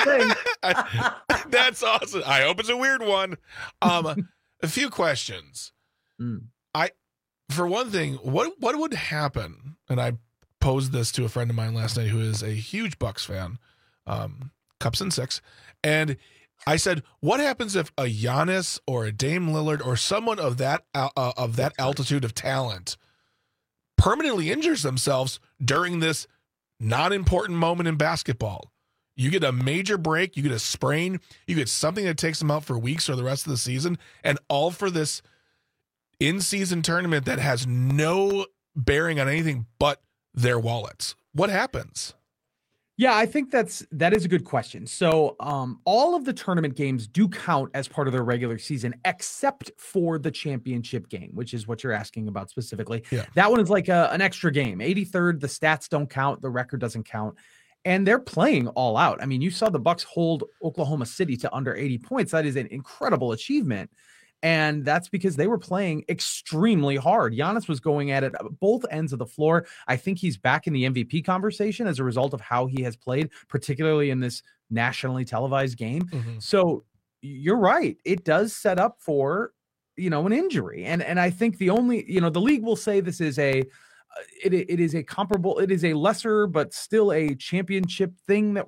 thing. That's awesome. I hope it's a weird one. Um, a few questions. Mm. I, for one thing, what what would happen? And I posed this to a friend of mine last night who is a huge Bucks fan, um, Cups and six, and I said, what happens if a Giannis or a Dame Lillard or someone of that uh, of that altitude of talent permanently injures themselves during this non-important moment in basketball? You get a major break, you get a sprain, you get something that takes them out for weeks or the rest of the season, and all for this in-season tournament that has no bearing on anything but their wallets. What happens? Yeah, I think that's that is a good question. So um, all of the tournament games do count as part of their regular season, except for the championship game, which is what you're asking about specifically. Yeah. That one is like a, an extra game. eighty-third, the stats don't count, the record doesn't count. And they're playing all out. I mean, you saw the Bucks hold Oklahoma City to under eighty points. That is an incredible achievement. And that's because they were playing extremely hard. Giannis was going at it at both ends of the floor. I think he's back in the M V P conversation as a result of how he has played, particularly in this nationally televised game. Mm-hmm. So you're right. It does set up for, you know, an injury. And, and I think the only, you know, the league will say this is a, It, it is a comparable, it is a lesser, but still a championship thing that we're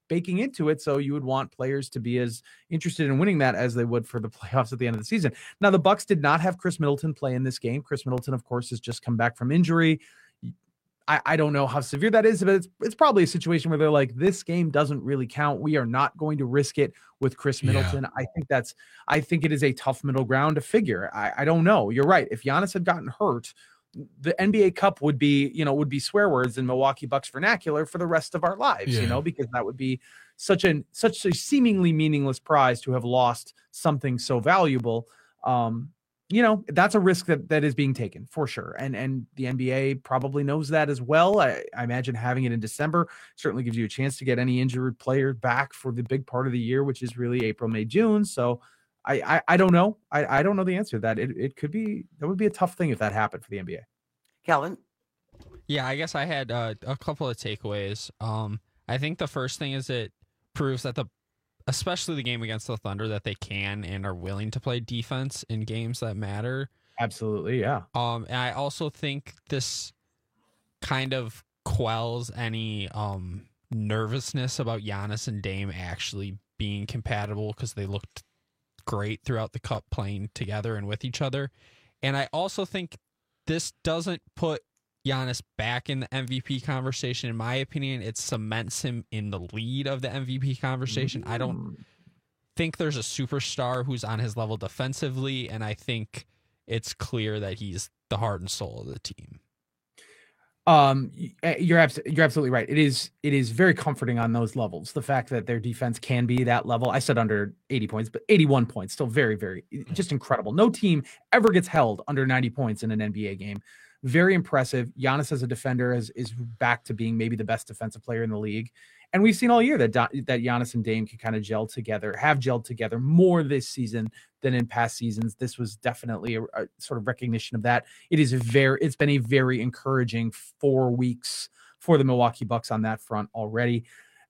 baking into it. So you would want players to be as interested in winning that as they would for the playoffs at the end of the season. Now, the Bucks did not have Chris Middleton play in this game. Chris Middleton, of course, has just come back from injury. I, I don't know how severe that is, but it's, it's probably a situation where they're like, this game doesn't really count. We are not going to risk it with Chris Middleton. Yeah. I think that's, I think it is a tough middle ground to figure. I, I don't know. You're right. If Giannis had gotten hurt, the N B A Cup would be, you know, would be swear words in Milwaukee Bucks vernacular for the rest of our lives, yeah. you know, because that would be such an, such a seemingly meaningless prize to have lost something so valuable. Um, You know, that's a risk that, that is being taken for sure. And and the N B A probably knows that as well. I, I imagine having it in December certainly gives you a chance to get any injured player back for the big part of the year, which is really April, May, June. So I I, I don't know. I, I don't know the answer to that. It, it could be, that would be a tough thing if that happened for the N B A. Calvin? Yeah, I guess I had uh, a couple of takeaways. Um, I think the first thing is it proves that the especially the game against the Thunder, that they can and are willing to play defense in games that matter. Absolutely, yeah. Um, and I also think this kind of quells any um, nervousness about Giannis and Dame actually being compatible, because they looked great throughout the Cup playing together and with each other. And I also think this doesn't put Giannis back in the M V P conversation. In my opinion, it cements him in the lead of the M V P conversation. Mm. I don't think there's a superstar who's on his level defensively, and I think it's clear that he's the heart and soul of the team. Um, you're abs- you're absolutely right. It is it is very comforting on those levels. The fact that their defense can be that level. I said under eighty points, but eighty-one points, still very, very just incredible. No team ever gets held under ninety points in an N B A game. Very impressive. Giannis as a defender is, is back to being maybe the best defensive player in the league. And we've seen all year that that Giannis and Dame can kind of gel together, have gelled together more this season than in past seasons. This was definitely a, a sort of recognition of that. It is a very, it's been a very encouraging four weeks for the Milwaukee Bucks on that front already.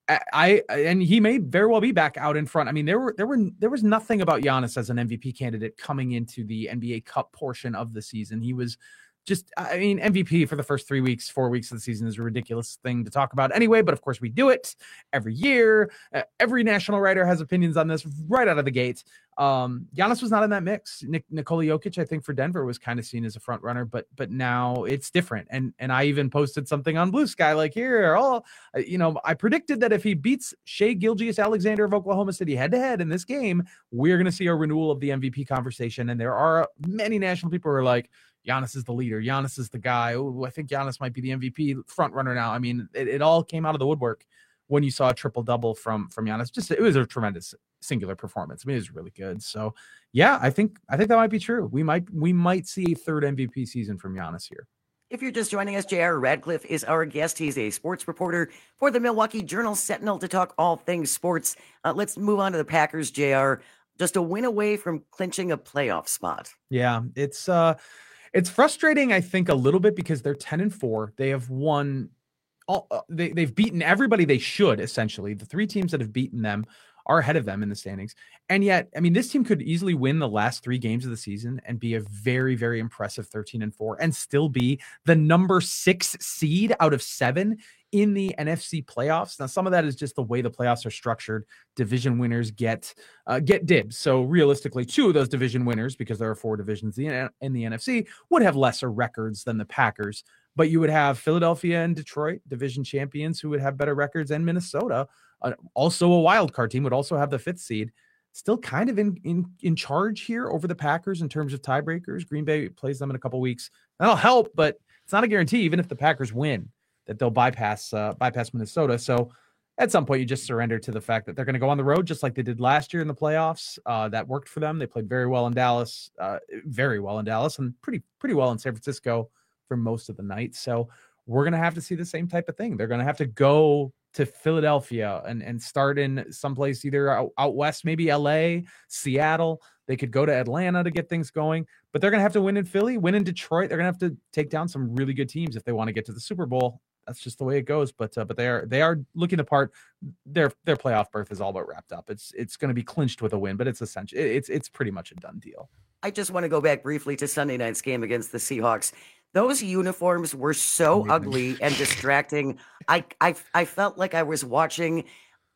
I, I and he may very well be back out in front. I mean, there were there were there was nothing about Giannis as an M V P candidate coming into the N B A Cup portion of the season. He was Just, I mean, M V P for the first three weeks, four weeks of the season is a ridiculous thing to talk about anyway, but of course we do it every year. Uh, every national writer has opinions on this right out of the gate. Um, Giannis was not in that mix. Nik- Nikola Jokic, I think, for Denver was kind of seen as a front runner, but but now it's different. And and I even posted something on Blue Sky like, here, oh, you know, I predicted that if he beats Shai Gilgeous-Alexander of Oklahoma City head-to-head in this game, we're going to see a renewal of the M V P conversation. And there are many national people who are like, Giannis is the leader. Giannis is the guy. Oh, I think Giannis might be the M V P front runner now. I mean, it, it all came out of the woodwork when you saw a triple double from from Giannis. Just it was a tremendous singular performance. I mean, it was really good. So, yeah, I think I think that might be true. We might we might see a third M V P season from Giannis here. If you're just joining us, J R Radcliffe is our guest. He's a sports reporter for the Milwaukee Journal-Sentinel to talk all things sports. Uh, let's move on to the Packers, J R. Just a win away from clinching a playoff spot. Yeah, it's uh. It's frustrating, I think, a little bit because they're ten and four. They have won all, uh, they, they've beaten everybody they should, essentially. The three teams that have beaten them are ahead of them in the standings. And yet, I mean, this team could easily win the last three games of the season and be a very, very impressive thirteen and four and still be the number six seed out of seven in the N F C playoffs. Now, some of that is just the way the playoffs are structured. Division winners get uh, get dibs. So realistically, two of those division winners, because there are four divisions in, in the N F C, would have lesser records than the Packers. But you would have Philadelphia and Detroit, division champions, who would have better records, and Minnesota, uh, also a wild card team, would also have the fifth seed. Still kind of in, in, in charge here over the Packers in terms of tiebreakers. Green Bay plays them in a couple weeks. That'll help, but it's not a guarantee, even if the Packers win, that they'll bypass uh, bypass Minnesota. So at some point, you just surrender to the fact that they're going to go on the road, just like they did last year in the playoffs. Uh, that worked for them. They played very well in Dallas, uh, very well in Dallas, and pretty pretty well in San Francisco for most of the night. So we're going to have to see the same type of thing. They're going to have to go to Philadelphia and, and start in someplace either out, out west, maybe L A, Seattle. They could go to Atlanta to get things going, but they're going to have to win in Philly, win in Detroit. They're going to have to take down some really good teams if they want to get to the Super Bowl. That's just the way it goes. But uh, but they are they are looking the part. Their their playoff berth is all but wrapped up. It's it's going to be clinched with a win, but it's essentially it's it's pretty much a done deal. I just want to go back briefly to Sunday night's game against the Seahawks. Those uniforms were so ugly and distracting. I, I I felt like I was watching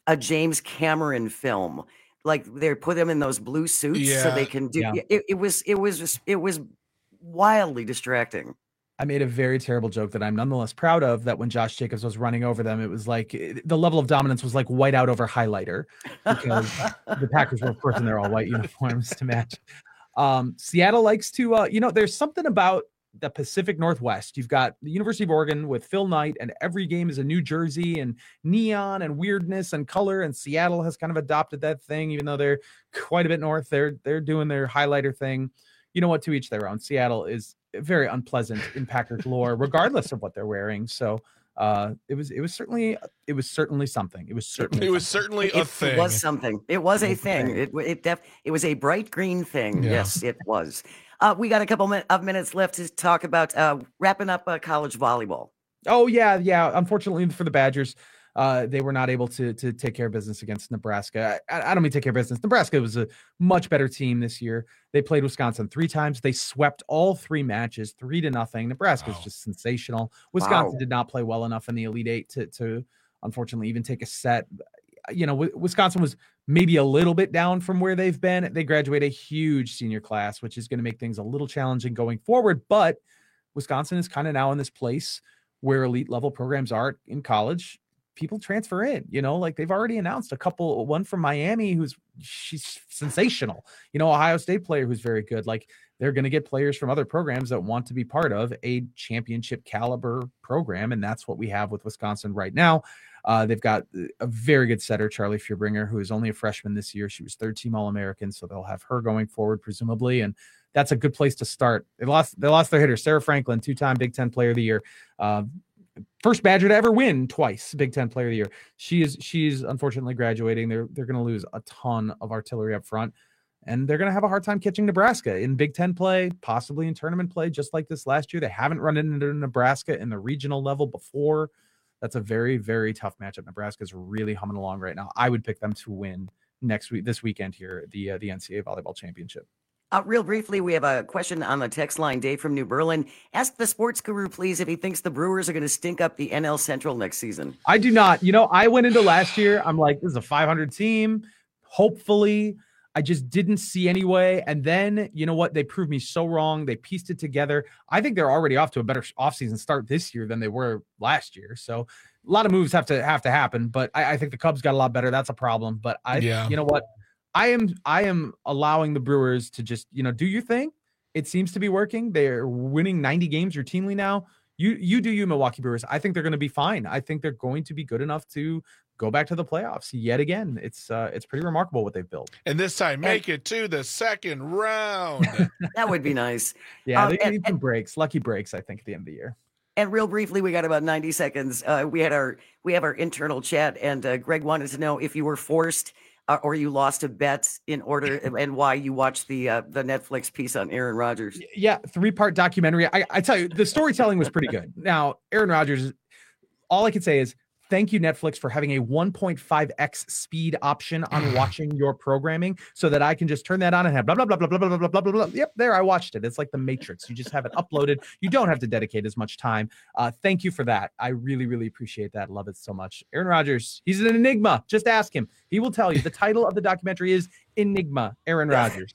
a James Cameron film. Like they put them in those blue suits Yeah. so they can do. Yeah. It, it was it was it was wildly distracting. I made a very terrible joke that I'm nonetheless proud of, that when Josh Jacobs was running over them, it was like it- the level of dominance was like whiteout over highlighter, because the Packers were, of course, in their all white uniforms to match. Um, Seattle likes to, uh, you know, there's something about the Pacific Northwest. You've got the University of Oregon with Phil Knight, and every game is a New Jersey and neon and weirdness and color. And Seattle has kind of adopted that thing, even though they're quite a bit north. They're they're doing their highlighter thing. You know what? To each their own. Seattle is very unpleasant in Packers lore, regardless of what they're wearing. So uh, it was it was certainly it was certainly something. It was certainly It was something. certainly a It, thing. it was something. It was a It was a thing. thing. It it def, it was a bright green thing. Yeah. Yes, it was. Uh, we got a couple min- of minutes left to talk about uh, wrapping up uh, college volleyball. Oh yeah, yeah. Unfortunately for the Badgers, uh, they were not able to to take care of business against Nebraska. I, I don't mean take care of business. Nebraska was a much better team this year. They played Wisconsin three times. They swept all three matches, three to nothing. Nebraska is Wow. just sensational. Wisconsin Wow. did not play well enough in the Elite Eight to to unfortunately even take a set. You know, Wi- Wisconsin was maybe a little bit down from where they've been. They graduate a huge senior class, which is going to make things a little challenging going forward. But Wisconsin is kind of now in this place where elite level programs are in college. People transfer in, you know, like they've already announced a couple, one from Miami, who's she's sensational, you know, Ohio State player who's very good. Like they're going to get players from other programs that want to be part of a championship caliber program. And that's what we have with Wisconsin right now. Uh, they've got a very good setter, Charlie Fuhrbringer, who is only a freshman this year. She was third team All-American, so they'll have her going forward, presumably. And that's a good place to start. They lost, they lost their hitter, Sarah Franklin, two-time Big Ten Player of the Year. Uh, first Badger to ever win twice Big Ten Player of the Year. She is she's unfortunately graduating. They're they're going to lose a ton of artillery up front, and they're going to have a hard time catching Nebraska in Big Ten play, possibly in tournament play, just like this last year. They haven't run into Nebraska in the regional level before. That's a very, very tough matchup. Nebraska's really humming along right now. I would pick them to win next week, this weekend here, the uh, the N C double A volleyball championship. Uh, real briefly, we have a question on the text line. Dave from New Berlin. Ask the sports guru, please, if he thinks the Brewers are going to stink up the N L Central next season. I do not. You know, I went into last year, I'm like, this is a five hundred team. Hopefully, I just didn't see any way. And then, you know what? They proved me so wrong. They pieced it together. I think they're already off to a better offseason start this year than they were last year. So a lot of moves have to have to happen, but I, I think the Cubs got a lot better. That's a problem. But I, Yeah. you know what? I am, I am allowing the Brewers to just, you know, do your thing. It seems to be working. They're winning ninety games routinely now. You, you do you, Milwaukee Brewers. I think they're going to be fine. I think they're going to be good enough to go back to the playoffs yet again. It's, uh, it's pretty remarkable what they've built. And this time, make it to the second round. That would be nice. Yeah, Um, they and- need some breaks, lucky breaks, I think, at the end of the year. And real briefly, we got about ninety seconds. Uh, we had our we have our internal chat, and uh, Greg wanted to know if you were forced uh, or you lost a bet in order, and why you watched the uh, the Netflix piece on Aaron Rodgers. Yeah, three part documentary. I, I tell you, the storytelling was pretty good. Now, Aaron Rodgers, all I can say is thank you, Netflix, for having a one point five x speed option on watching your programming so that I can just turn that on and have blah, blah, blah, blah, blah, blah, blah, blah, blah, blah. Yep, there, I watched it. It's like the Matrix. You just have it uploaded. You don't have to dedicate as much time. Uh, thank you for that. I really, really appreciate that. Love it so much. Aaron Rodgers, he's an enigma. Just ask him. He will tell you. The title of the documentary is Enigma, Aaron Rodgers.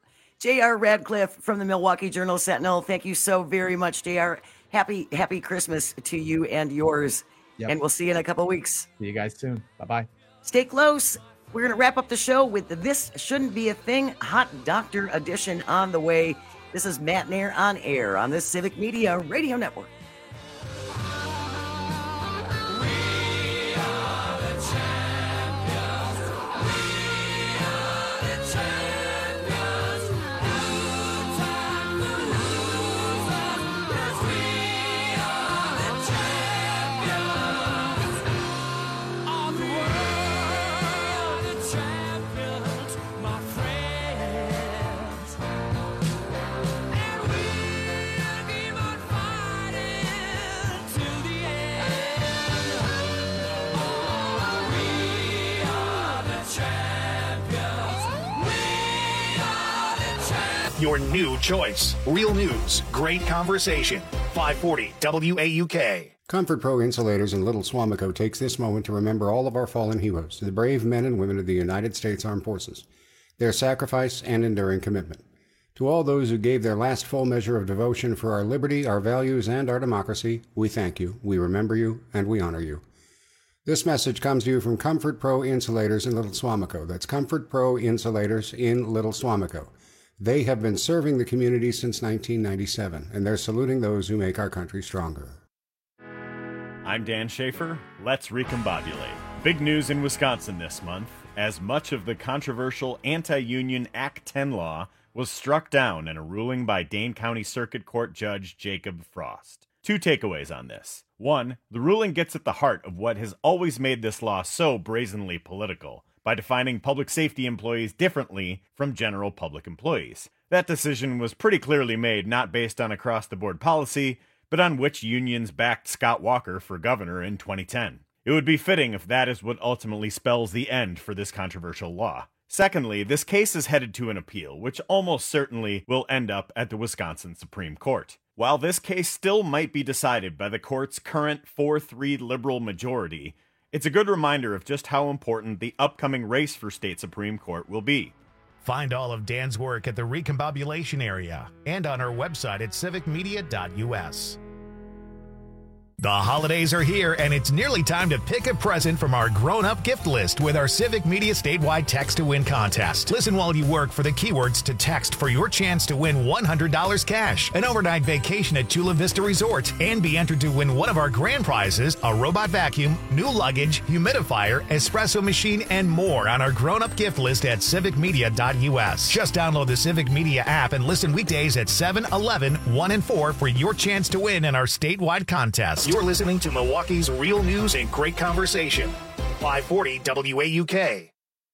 J R Radcliffe from the Milwaukee Journal Sentinel. Thank you so very much, J R. Happy Happy Christmas to you and yours. Yep. And we'll see you in a couple weeks. See you guys soon. Bye-bye. Stay close. We're going to wrap up the show with the This Shouldn't Be a Thing Hot Doctor edition on the way. This is Matt Nair on air on the Civic Media Radio Network. Your new choice. Real news, great conversation. five forty W A U K. Comfort Pro Insulators in Little Swamico takes this moment to remember all of our fallen heroes, the brave men and women of the United States Armed Forces, their sacrifice and enduring commitment. To all those who gave their last full measure of devotion for our liberty, our values, and our democracy, we thank you, we remember you, and we honor you. This message comes to you from Comfort Pro Insulators in Little Swamico. That's Comfort Pro Insulators in Little Swamico. They have been serving the community since nineteen ninety-seven, and they're saluting those who make our country stronger. I'm Dan Schaefer. Let's recombobulate. Big news in Wisconsin this month, as much of the controversial anti-union Act ten law was struck down in a ruling by Dane County Circuit Court Judge Jacob Frost. Two takeaways on this. One, the ruling gets at the heart of what has always made this law so brazenly political, by defining public safety employees differently from general public employees. That decision was pretty clearly made not based on across-the-board policy, but on which unions backed Scott Walker for governor in twenty ten. It would be fitting if that is what ultimately spells the end for this controversial law. Secondly, this case is headed to an appeal, which almost certainly will end up at the Wisconsin Supreme Court. While this case still might be decided by the court's current four three liberal majority, it's a good reminder of just how important the upcoming race for state Supreme Court will be. Find all of Dan's work at the Recombobulation area and on our website at civic media dot U S. The holidays are here, and it's nearly time to pick a present from our grown-up gift list with our Civic Media statewide Text to Win contest. Listen while you work for the keywords to text for your chance to win one hundred dollars cash, an overnight vacation at Chula Vista Resort, and be entered to win one of our grand prizes, a robot vacuum, new luggage, humidifier, espresso machine, and more on our grown-up gift list at civic media dot U S. Just download the Civic Media app and listen weekdays at seven, eleven, one, and four for your chance to win in our statewide contest. You're listening to Milwaukee's real news and great conversation. five forty W A U K.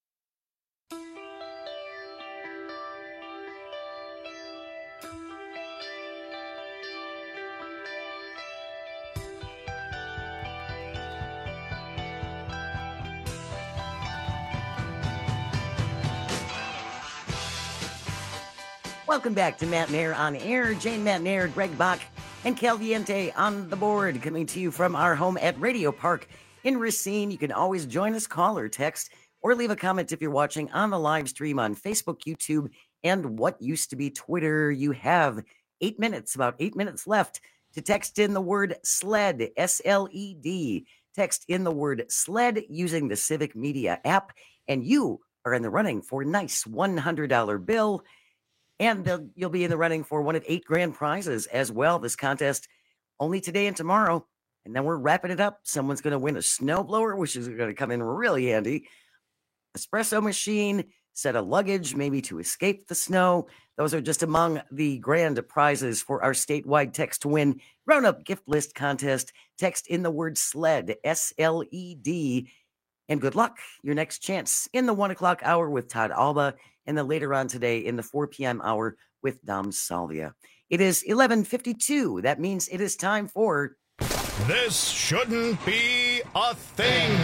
Welcome back to Matt Nair on Air. Jane Matt Nair, Greg Bach, and Calviente on the board, coming to you from our home at Radio Park in Racine. You can always join us, call or text, or leave a comment if you're watching on the live stream on Facebook, YouTube, and what used to be Twitter. You have eight minutes, about eight minutes left to text in the word SLED, S L E D. Text in the word SLED using the Civic Media app, and you are in the running for a nice one hundred dollars bill. And you'll be in the running for one of eight grand prizes as well. This contest only today and tomorrow. And then we're wrapping it up. Someone's going to win a snowblower, which is going to come in really handy. Espresso machine, set of luggage, maybe to escape the snow. Those are just among the grand prizes for our statewide Text to Win grown-up gift list contest. Text in the word SLED, S L E D. And good luck. Your next chance in the one o'clock hour with Todd Alba, and then later on today in the four p.m. hour with Dom Salvia. It is eleven fifty-two. That means it is time for This Shouldn't Be a Thing.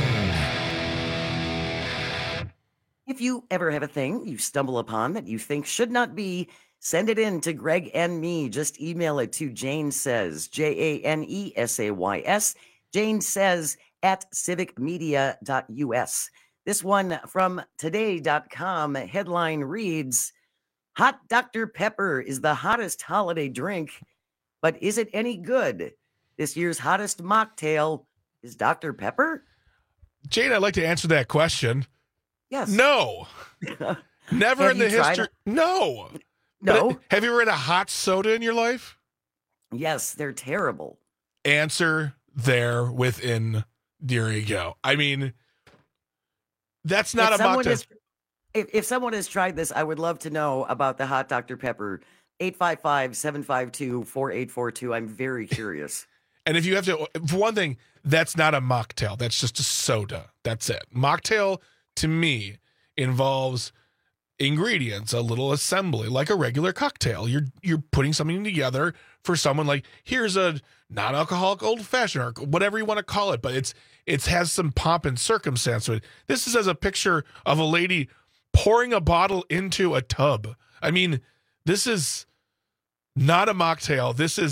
If you ever have a thing you stumble upon that you think should not be, send it in to Greg and me. Just email it to Jane Says, J A N E S A Y S, Jane Says at civic media dot U S. This one from today dot com headline reads, Hot Doctor Pepper is the hottest holiday drink, but is it any good? This year's hottest mocktail is Doctor Pepper? Jane, I'd like to answer that question. Yes. No. Never Have in the you tried history. it? No. No. But have you ever had a hot soda in your life? Yes, they're terrible. Answer there within, there you go. I mean, that's not if a someone mocktail. has, if, if someone has tried this, I would love to know about the hot Doctor Pepper. eight five five, seven five two, four eight four two. I'm very curious. And if you have to, for one thing, that's not a mocktail. That's just a soda. That's it. Mocktail, to me, involves ingredients, a little assembly, like a regular cocktail. You're you're putting something together for someone. Like, here's a non-alcoholic old fashioned, or whatever you want to call it, but it's it has some pomp and circumstance to it. This is as a picture of a lady pouring a bottle into a tub. I mean, this is not a mocktail. This is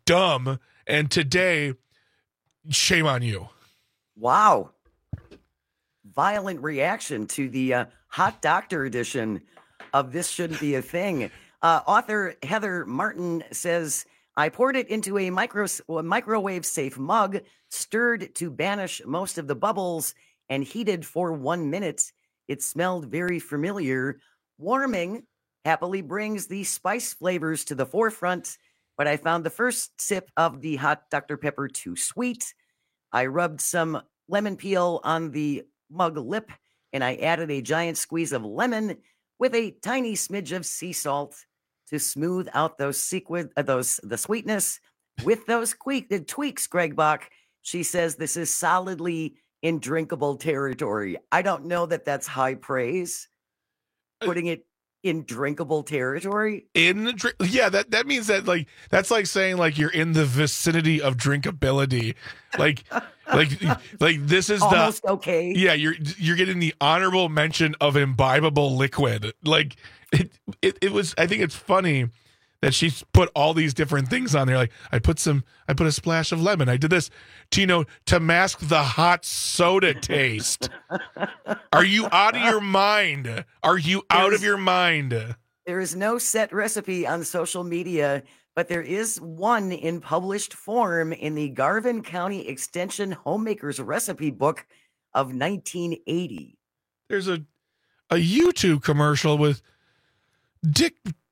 dumb. And today, shame on you. Wow. Violent reaction to the uh, Hot Doctor edition of This Shouldn't Be a Thing. Uh, author Heather Martin says, I poured it into a micro, microwave-safe mug, stirred to banish most of the bubbles, and heated for one minute. It smelled very familiar. Warming happily brings the spice flavors to the forefront, but I found the first sip of the Hot Doctor Pepper too sweet. I rubbed some lemon peel on the mug lip, and I added a giant squeeze of lemon with a tiny smidge of sea salt to smooth out those sequ- uh, those the sweetness with those que- the tweaks. Greg Bach, she says this is solidly in drinkable territory. I don't know that that's high praise. Putting it in drinkable territory. In the drink, yeah, that that means that like that's like saying like you're in the vicinity of drinkability, like like like this is almost the okay. Yeah, you're you're getting the honorable mention of imbibable liquid. Like it, it it was. I think it's funny that she's put all these different things on there. Like I put some, I put a splash of lemon. I did this, to, you know, to mask the hot soda taste. Are you out of your mind? Are you out There's, of your mind? There is no set recipe on social media, but there is one in published form in the Garvin County Extension Homemakers Recipe Book of nineteen eighty. There's a a YouTube commercial with Dick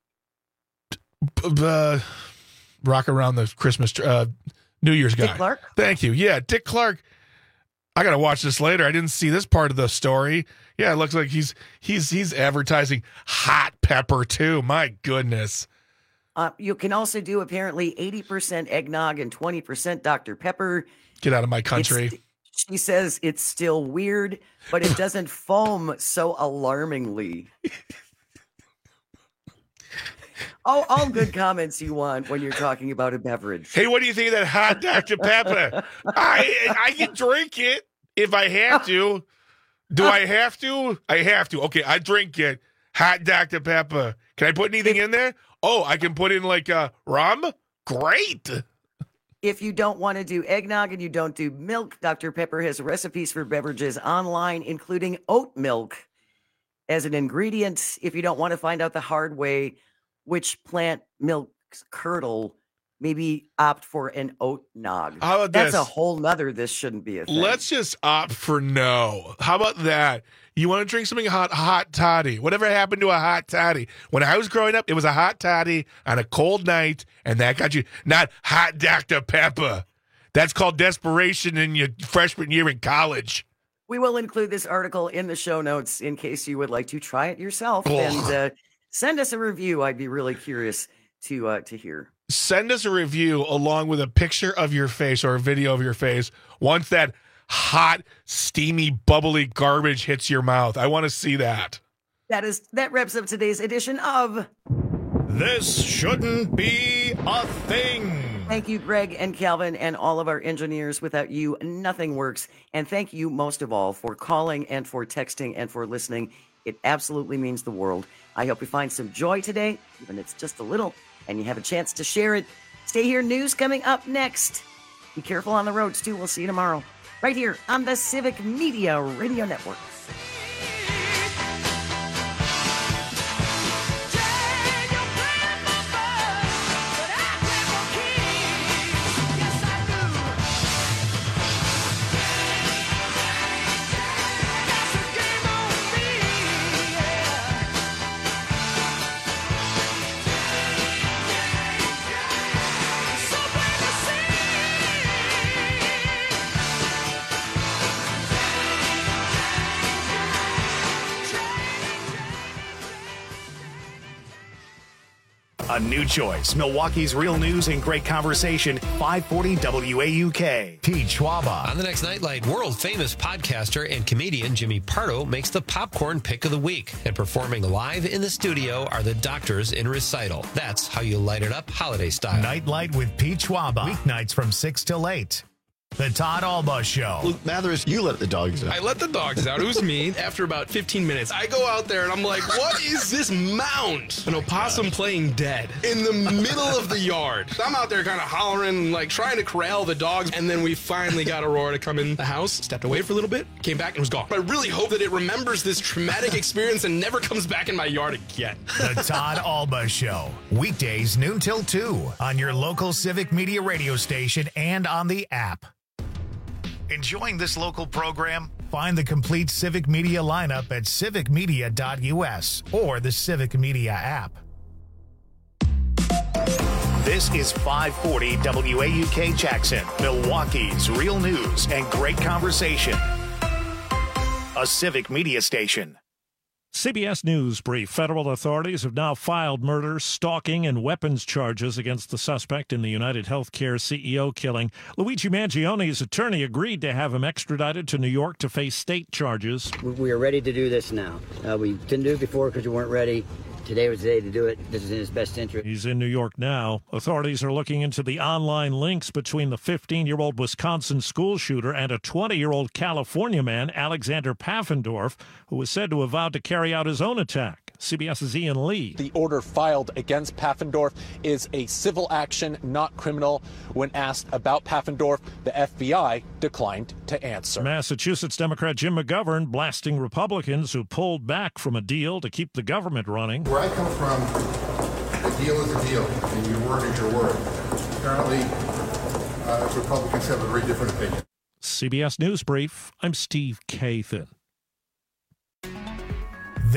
uh, rock around the Christmas uh, New Year's guy. Dick Clark? Thank you. Yeah, Dick Clark. I gotta watch this later. I didn't see this part of the story. Yeah, it looks like he's he's he's advertising hot pepper too. My goodness. Uh, you can also do apparently eighty percent eggnog and twenty percent Doctor Pepper. Get out of my country. It's, she says it's still weird, but it doesn't foam so alarmingly. all, all good comments you want when you're talking about a beverage. Hey, what do you think of that hot Doctor Pepper? I I can drink it if I have to. Do I have to? I have to. Okay, I drink it. Hot Doctor Pepper. Can I put anything in there? Oh, I can put in like uh, rum? Great. If you don't want to do eggnog and you don't do milk, Doctor Pepper has recipes for beverages online, including oat milk as an ingredient. If you don't want to find out the hard way which plant milks curdle, maybe opt for an oat nog. How about That's this? a whole nother This Shouldn't Be a Thing. Let's just opt for no. How about that? You want to drink something hot, hot toddy. Whatever happened to a hot toddy? When I was growing up, it was a hot toddy on a cold night, and that got you, not hot Doctor Pepper. That's called desperation in your freshman year in college. We will include this article in the show notes in case you would like to try it yourself. Ugh. And uh, send us a review. I'd be really curious to uh, to hear. Send us a review along with a picture of your face or a video of your face once that hot, steamy, bubbly garbage hits your mouth. I want to see that. That is that wraps up today's edition of This Shouldn't Be a Thing. Thank you, Greg and Calvin, and all of our engineers. Without you, nothing works. And thank you most of all for calling and for texting and for listening. It absolutely means the world. I hope you find some joy today, even if it's just a little, and you have a chance to share it. Stay here. News coming up next. Be careful on the roads, too. We'll see you tomorrow, right here on the Civic Media Radio Network. A new choice. Milwaukee's real news and great conversation. five forty W A U K. Pete Schwaba. On the next Nightlight, world-famous podcaster and comedian Jimmy Pardo makes the popcorn pick of the week. And performing live in the studio are the Doctors in Recital. That's how you light it up holiday style. Nightlight with Pete Schwaba. Weeknights from six till eight. The Todd Alba Show. Luke Mathers, you let the dogs out. I let the dogs out. It was me. After about fifteen minutes, I go out there and I'm like, what is this mound? An opossum playing dead in the middle of the yard. So I'm out there kind of hollering, like trying to corral the dogs. And then we finally got Aurora to come in the house, stepped away for a little bit, came back and was gone. I really hope that it remembers this traumatic experience and never comes back in my yard again. The Todd Alba Show. Weekdays noon till two on your local Civic Media radio station and on the app. Enjoying this local program? Find the complete Civic Media lineup at civic media dot u s or the Civic Media app. This is five forty W A U K Jackson, Milwaukee's real news and great conversation. A Civic Media station. C B S News brief. Federal authorities have now filed murder, stalking, and weapons charges against the suspect in the United Healthcare C E O killing. Luigi Mangione's attorney agreed to have him extradited to New York to face state charges. We are ready to do this now. Uh, we didn't do it before because we weren't ready. Today was the day to do it. This is in his best interest. He's in New York now. Authorities are looking into the online links between the fifteen-year-old Wisconsin school shooter and a twenty-year-old California man, Alexander Pfaffendorf, who was said to have vowed to carry out his own attack. CBS's Ian Lee. The order filed against Pfaffendorf is a civil action, not criminal. When asked about Pfaffendorf, the F B I declined to answer. Massachusetts Democrat Jim McGovern blasting Republicans who pulled back from a deal to keep the government running. Where I come from, a deal is a deal, and your word is your word. Apparently, uh, Republicans have a very different opinion. C B S News Brief, I'm Steve Kathan.